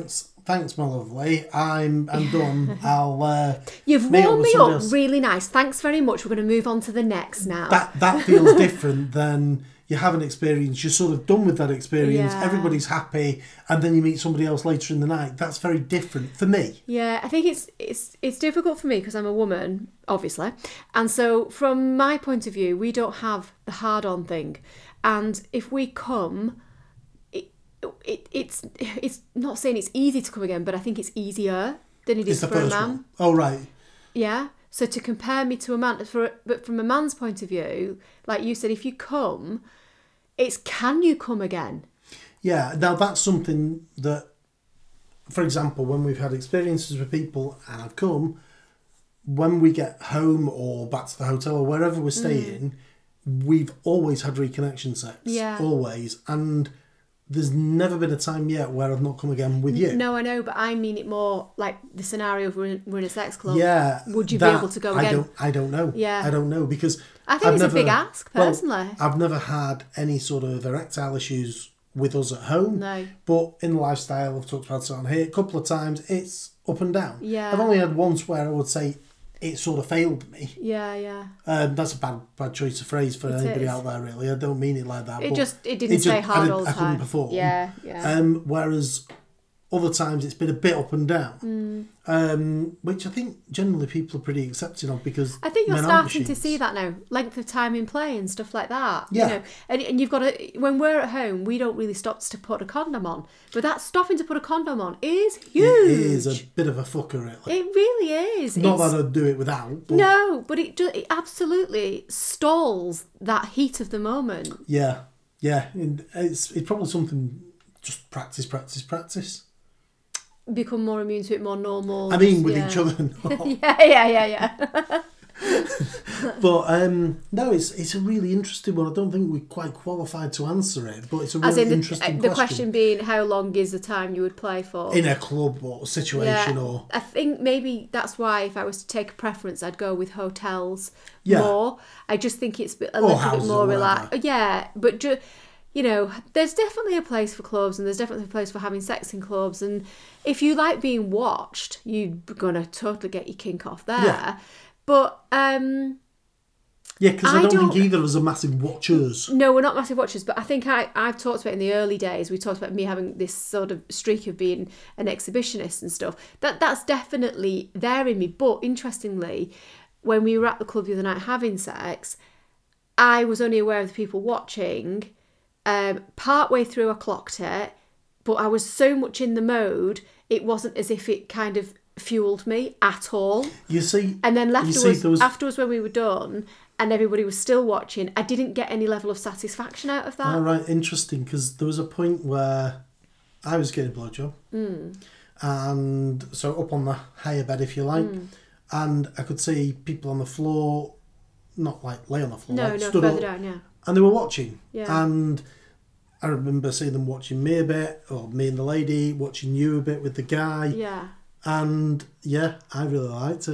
thanks, my lovely. I'm I'm done. I'll. Uh, You've meet warmed with me somebody up else." really nice. Thanks very much. We're going to move on to the next now. That that feels different than you have an experience. You're sort of done with that experience. Yeah. Everybody's happy, and then you meet somebody else later in the night. That's very different for me. Yeah, I think it's it's it's difficult for me because I'm a woman, obviously, and so from my point of view, we don't have the hard-on thing, and if we come, it, it it's it's not saying it's easy to come again, but I think it's easier than it It's is the for a first man. one. Oh right. Yeah. So to compare me to a man, for but from a man's point of view, like you said, if you come, it's can you come again? Yeah. Now that's something that, for example, when we've had experiences with people and I've come, when we get home or back to the hotel or wherever we're staying, mm. we've always had reconnection sex. Yeah. Always. And there's never been a time yet where I've not come again with you. No, I know, but I mean it more like the scenario of we're in, we're in a sex club. Yeah. Would you that, be able to go I again? Don't, I don't know. Yeah. I don't know because I think I've it's never, a big ask, personally. Well, I've never had any sort of erectile issues with us at home. No. But in lifestyle, I've talked about it on here a couple of times, it's up and down. Yeah. I've only had once where I would say it sort of failed me. Yeah, yeah. Um, that's a bad bad choice of phrase for It anybody is. out there, really. I don't mean it like that. It but just it didn't it stay just- hard I, all the I time. couldn't perform. Yeah, yeah. Um, whereas other times it's been a bit up and down, Mm. um, which I think generally people are pretty accepting of because I think you're men aren't starting to machines. see that now, length of time in play and stuff like that. Yeah. You know, and, and you've got to, when we're at home, we don't really stop to put a condom on. But that stopping to put a condom on is huge. It is a bit of a fucker, really. It really is. Not It's- that I'd do it without. But No, but it, do, it absolutely stalls that heat of the moment. Yeah, yeah. And It's it's probably something. Just practice, practice, practice. Become more immune to it, more normal. I mean, with yeah. each other. not. yeah, yeah, yeah, yeah. But um, no, it's it's a really interesting one. I don't think we're quite qualified to answer it, but it's a As really in the, interesting the question. question being, how long is the time you would play for? In a club or situation Yeah, or I think maybe that's why if I was to take a preference, I'd go with hotels Yeah. more. I just think it's a Or little houses bit or more whatever. relaxed. Yeah, but ju- you know, there's definitely a place for clubs and there's definitely a place for having sex in clubs. And if you like being watched, you're gonna totally get your kink off there. Yeah. But um, yeah, because I, I don't, don't- think either of us are massive watchers. no, we're not massive watchers, but I think I, I've talked about in the early days, we talked about me having this sort of streak of being an exhibitionist and stuff. That That's definitely there in me. But interestingly, when we were at the club the other night having sex, I was only aware of the people watching. Um, part way through I clocked it, but I was so much in the mode, it wasn't as if it kind of fueled me at all. You see, And then you afterwards, see, there was afterwards when we were done and everybody was still watching, I didn't get any level of satisfaction out of that. all right, interesting because there was a point where I was getting a blowjob, Mm. and so up on the higher bed, if you like, Mm. and I could see people on the floor, not like lay on the floor, No, like no, stood further up, down, yeah. and they were watching. Yeah. And I remember seeing them watching me a bit, or me and the lady watching you a bit with the guy. Yeah. And yeah, I really liked it.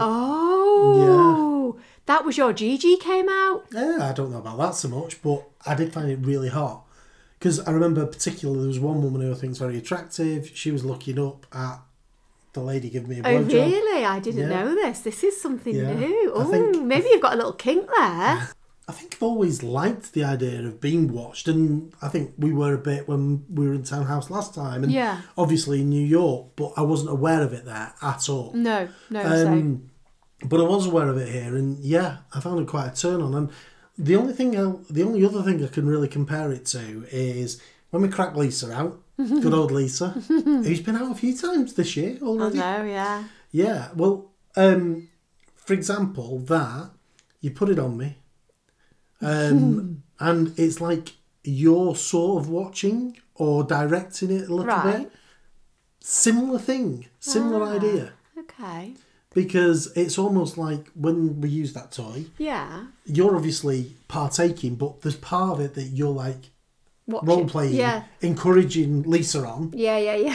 Oh, that was your Gigi came out? Yeah, I don't know about that so much, but I did find it really hot. Because I remember particularly there was one woman who I think is very attractive. She was looking up at the lady giving me a Oh, blowjob. really? I didn't Yeah. know this. This is something Yeah. new. I Oh, think- maybe you've got a little kink there. I think I've always liked the idea of being watched, and I think we were a bit when we were in Townhouse last time, and Yeah. obviously in New York, but I wasn't aware of it there at all. No, no, same. Um, but I was aware of it here, and yeah, I found it quite a turn on. And the only thing, I, the only other thing I can really compare it to is when we cracked Lisa out, good old Lisa, who's been out a few times this year I already. know, yeah. Yeah, well, um, for example, that you put it on me, um, and it's like you're sort of watching or directing it a little Right. bit. Similar thing, similar Ah. idea. Okay. Because it's almost like when we use that toy, Yeah. you're obviously partaking, but there's part of it that you're like Watch role it. playing, Yeah. encouraging Lisa on, Yeah, yeah, yeah.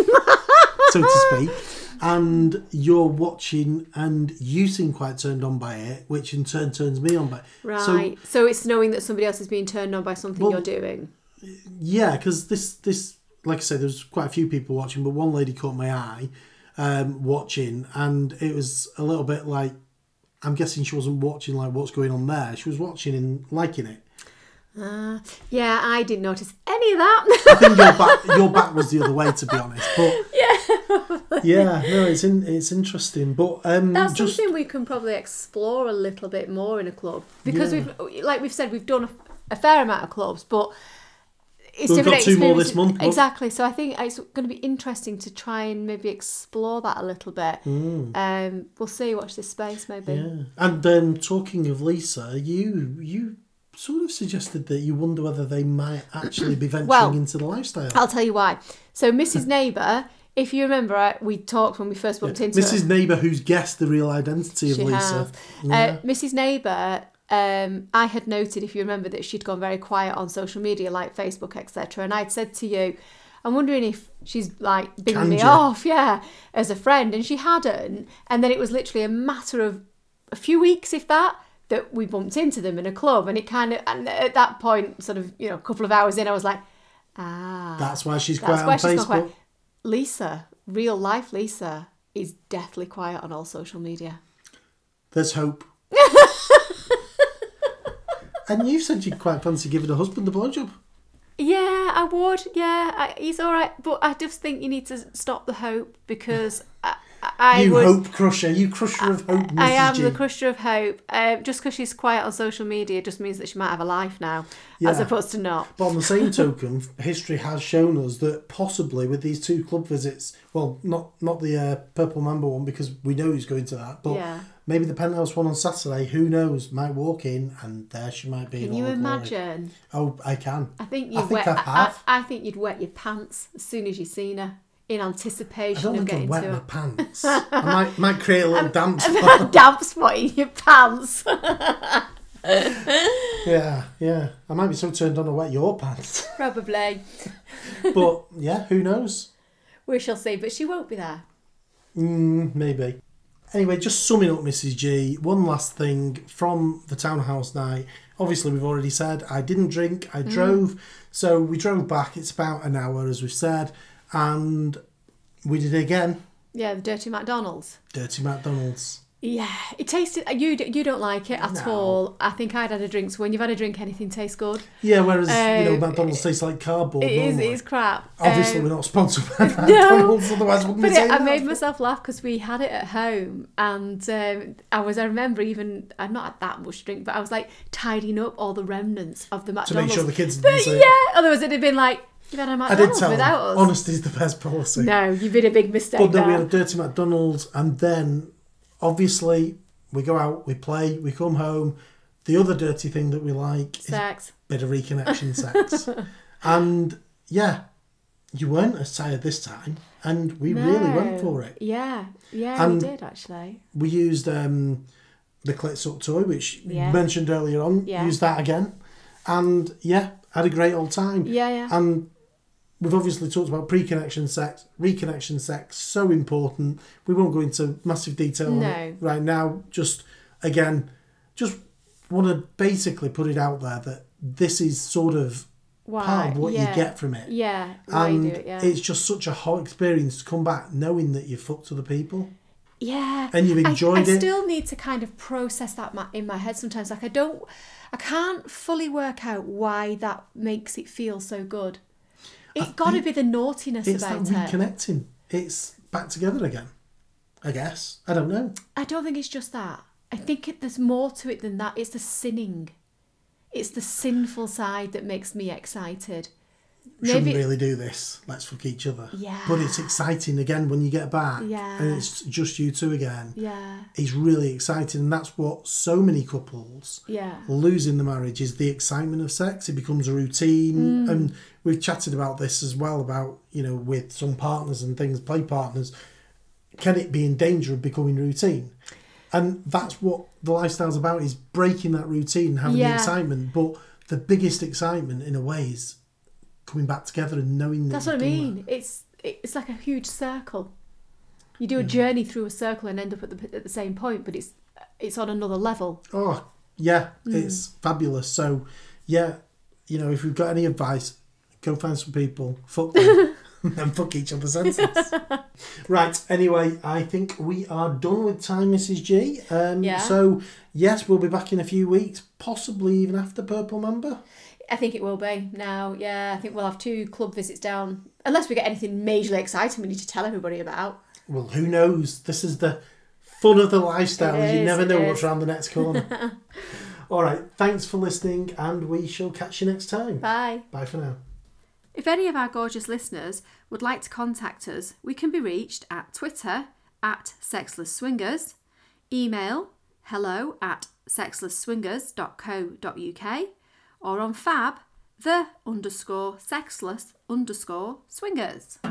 so to speak, and you're watching and you seem quite turned on by it, which in turn turns me on by it. Right. So, it's knowing that somebody else is being turned on by something Well, you're doing. Yeah, because this this like I said, there was quite a few people watching, but one lady caught my eye um, watching, and it was a little bit like, I'm guessing she wasn't watching like what's going on there. She was watching and liking it. Uh, yeah, I didn't notice any of that. I think your back, your back was the other way, to be honest. But yeah, yeah, no, it's in, it's interesting. But um, that's just, something we can probably explore a little bit more in a club, because Yeah. we've, like we've said, we've done a, a fair amount of clubs, but it's We've different got two more this experiences. month, but- Exactly. So I think it's going to be interesting to try and maybe explore that a little bit. Mm. Um, we'll see. Watch this space, maybe. yeah. And um, talking of Lisa, you you sort of suggested that you wonder whether they might actually be venturing Well, into the lifestyle. I'll tell you why. So Missus Neighbour, if you remember, I- we talked when we first bumped into Missus her. Neighbour, who's guessed the real identity of She Lisa. has. Yeah. Uh, Missus Neighbour, um, I had noted, if you remember, that she'd gone very quiet on social media, like Facebook, et cetera. And I'd said to you, I'm wondering if she's like bigging me Canned you. off, yeah, as a friend. And she hadn't. And then it was literally a matter of a few weeks, if that, that we bumped into them in a club. And it kind of, and at that point, sort of, you know, a couple of hours in, I was like, ah. That's why she's That's quiet why on she's not Facebook. quiet. Lisa, real life Lisa, is deathly quiet on all social media. There's hope. And you said you'd quite fancy giving a husband a blowjob. Yeah, I would. Yeah, I, he's all right. But I just think you need to stop the hope, because I, I you would. hope crusher. You crusher of hope, Missus I am G. the crusher of hope. Um, just because she's quiet on social media just means that she might have a life now, as Yeah. opposed to not. But on the same token, history has shown us that possibly with these two club visits, well, not not the uh, Purple Mamba one, because we know he's going to that, but Yeah. maybe the Penthouse one on Saturday, who knows, might walk in and there she might be. Can in you all her glory. imagine? Oh, I can. I think I you'd think wet. I I, have. I, I think you'd wet your pants as soon as you seen her, in I anticipation don't of think getting I'll wet to my her. pants. I might might create a little damp A spot. damp spot in your pants. Yeah, yeah. I might be so turned on to wet your pants. Probably. But yeah, who knows? We shall see. But she won't be there. Mm, maybe. Anyway, just summing up, Missus G, one last thing from the townhouse night. Obviously, we've already said I didn't drink, I drove. So we drove back. It's about an hour, as we've said. And we did it again. Yeah, the dirty McDonald's. Dirty McDonald's. Yeah, it tasted. You d- you don't like it at No. all. I think I'd had a drink. So when you've had a drink, anything tastes good. Yeah, whereas, you know, Um, McDonald's tastes like cardboard. It is. normally. It's crap. Obviously, Um, we're not sponsored by McDonald's, otherwise wouldn't But we say it, I that? made myself laugh because we had it at home, and um, I was. I remember even. I'd not had that much drink, but I was like tidying up all the remnants of the To McDonald's. make sure the kids But didn't say yeah, otherwise it'd have been like, you've had a I did McDonald's tell without them, us. honesty is the best policy. No, you did a big mistake But then we there. had a dirty McDonald's, and then obviously we go out, we play, we come home. The other dirty thing that we like is a Sex. bit of reconnection sex. And yeah, you weren't as tired this time, and we really went for it. Yeah, yeah, And- we did actually. We used um, the Clit Suck toy, which Yeah. you mentioned earlier on. Yeah. Used that again, and yeah, had a great old time. Yeah, yeah. And we've obviously talked about pre-connection sex, reconnection sex, so important. We won't go into massive detail on No. it right now. Just, again, just want to basically put it out there that this is sort of Why? part of what yeah. you get from it. Yeah, why And you do it, yeah. it's just such a hot experience to come back knowing that you've fucked other people. Yeah. And you've I- enjoyed I, it. still need to kind of process that ma- in my head sometimes. Like I don't, I can't fully work out why that makes it feel so good. It's got to think be the naughtiness It's about that it. reconnecting. It's back together again, I guess. I don't know. I don't think it's just that. I think it, there's more to it than that. It's the sinning. It's the sinful side that makes me excited. We shouldn't Maybe really do this. Let's fuck each other. Yeah. But it's exciting again when you get back. Yeah. And it's just you two again. Yeah, It's really exciting. And that's what so many couples yeah, lose in the marriage is the excitement of sex. It becomes a routine. Mm. And we've chatted about this as well, about, you know, with some partners and things, play partners. Can it be in danger of becoming routine? And that's what the lifestyle's about, is breaking that routine, having Yeah. the excitement. But the biggest excitement, in a way, is coming back together and knowing that that's what I you've done mean. that. It's it's like a huge circle. You do a journey through a circle and end up at the at the same point, but it's it's on another level. Oh, yeah, Mm. it's fabulous. So, yeah, you know, if we've got any advice, go find some people, fuck them, and fuck each other's senses. Right, anyway, I think we are done with time, Missus G. Um, Yeah. So, yes, we'll be back in a few weeks, possibly even after Purple Member. I think it will be now. Yeah, I think we'll have two club visits down. Unless we get anything majorly exciting we need to tell everybody about. Well, who knows? This is the fun of the lifestyle. It You is, never it know is. what's around the next corner. All right, thanks for listening, and we shall catch you next time. Bye. Bye for now. If any of our gorgeous listeners would like to contact us, we can be reached at Twitter at Sexless Swingers, email hello at sexless swingers dot co dot uk, or on Fab, the underscore sexless underscore swingers.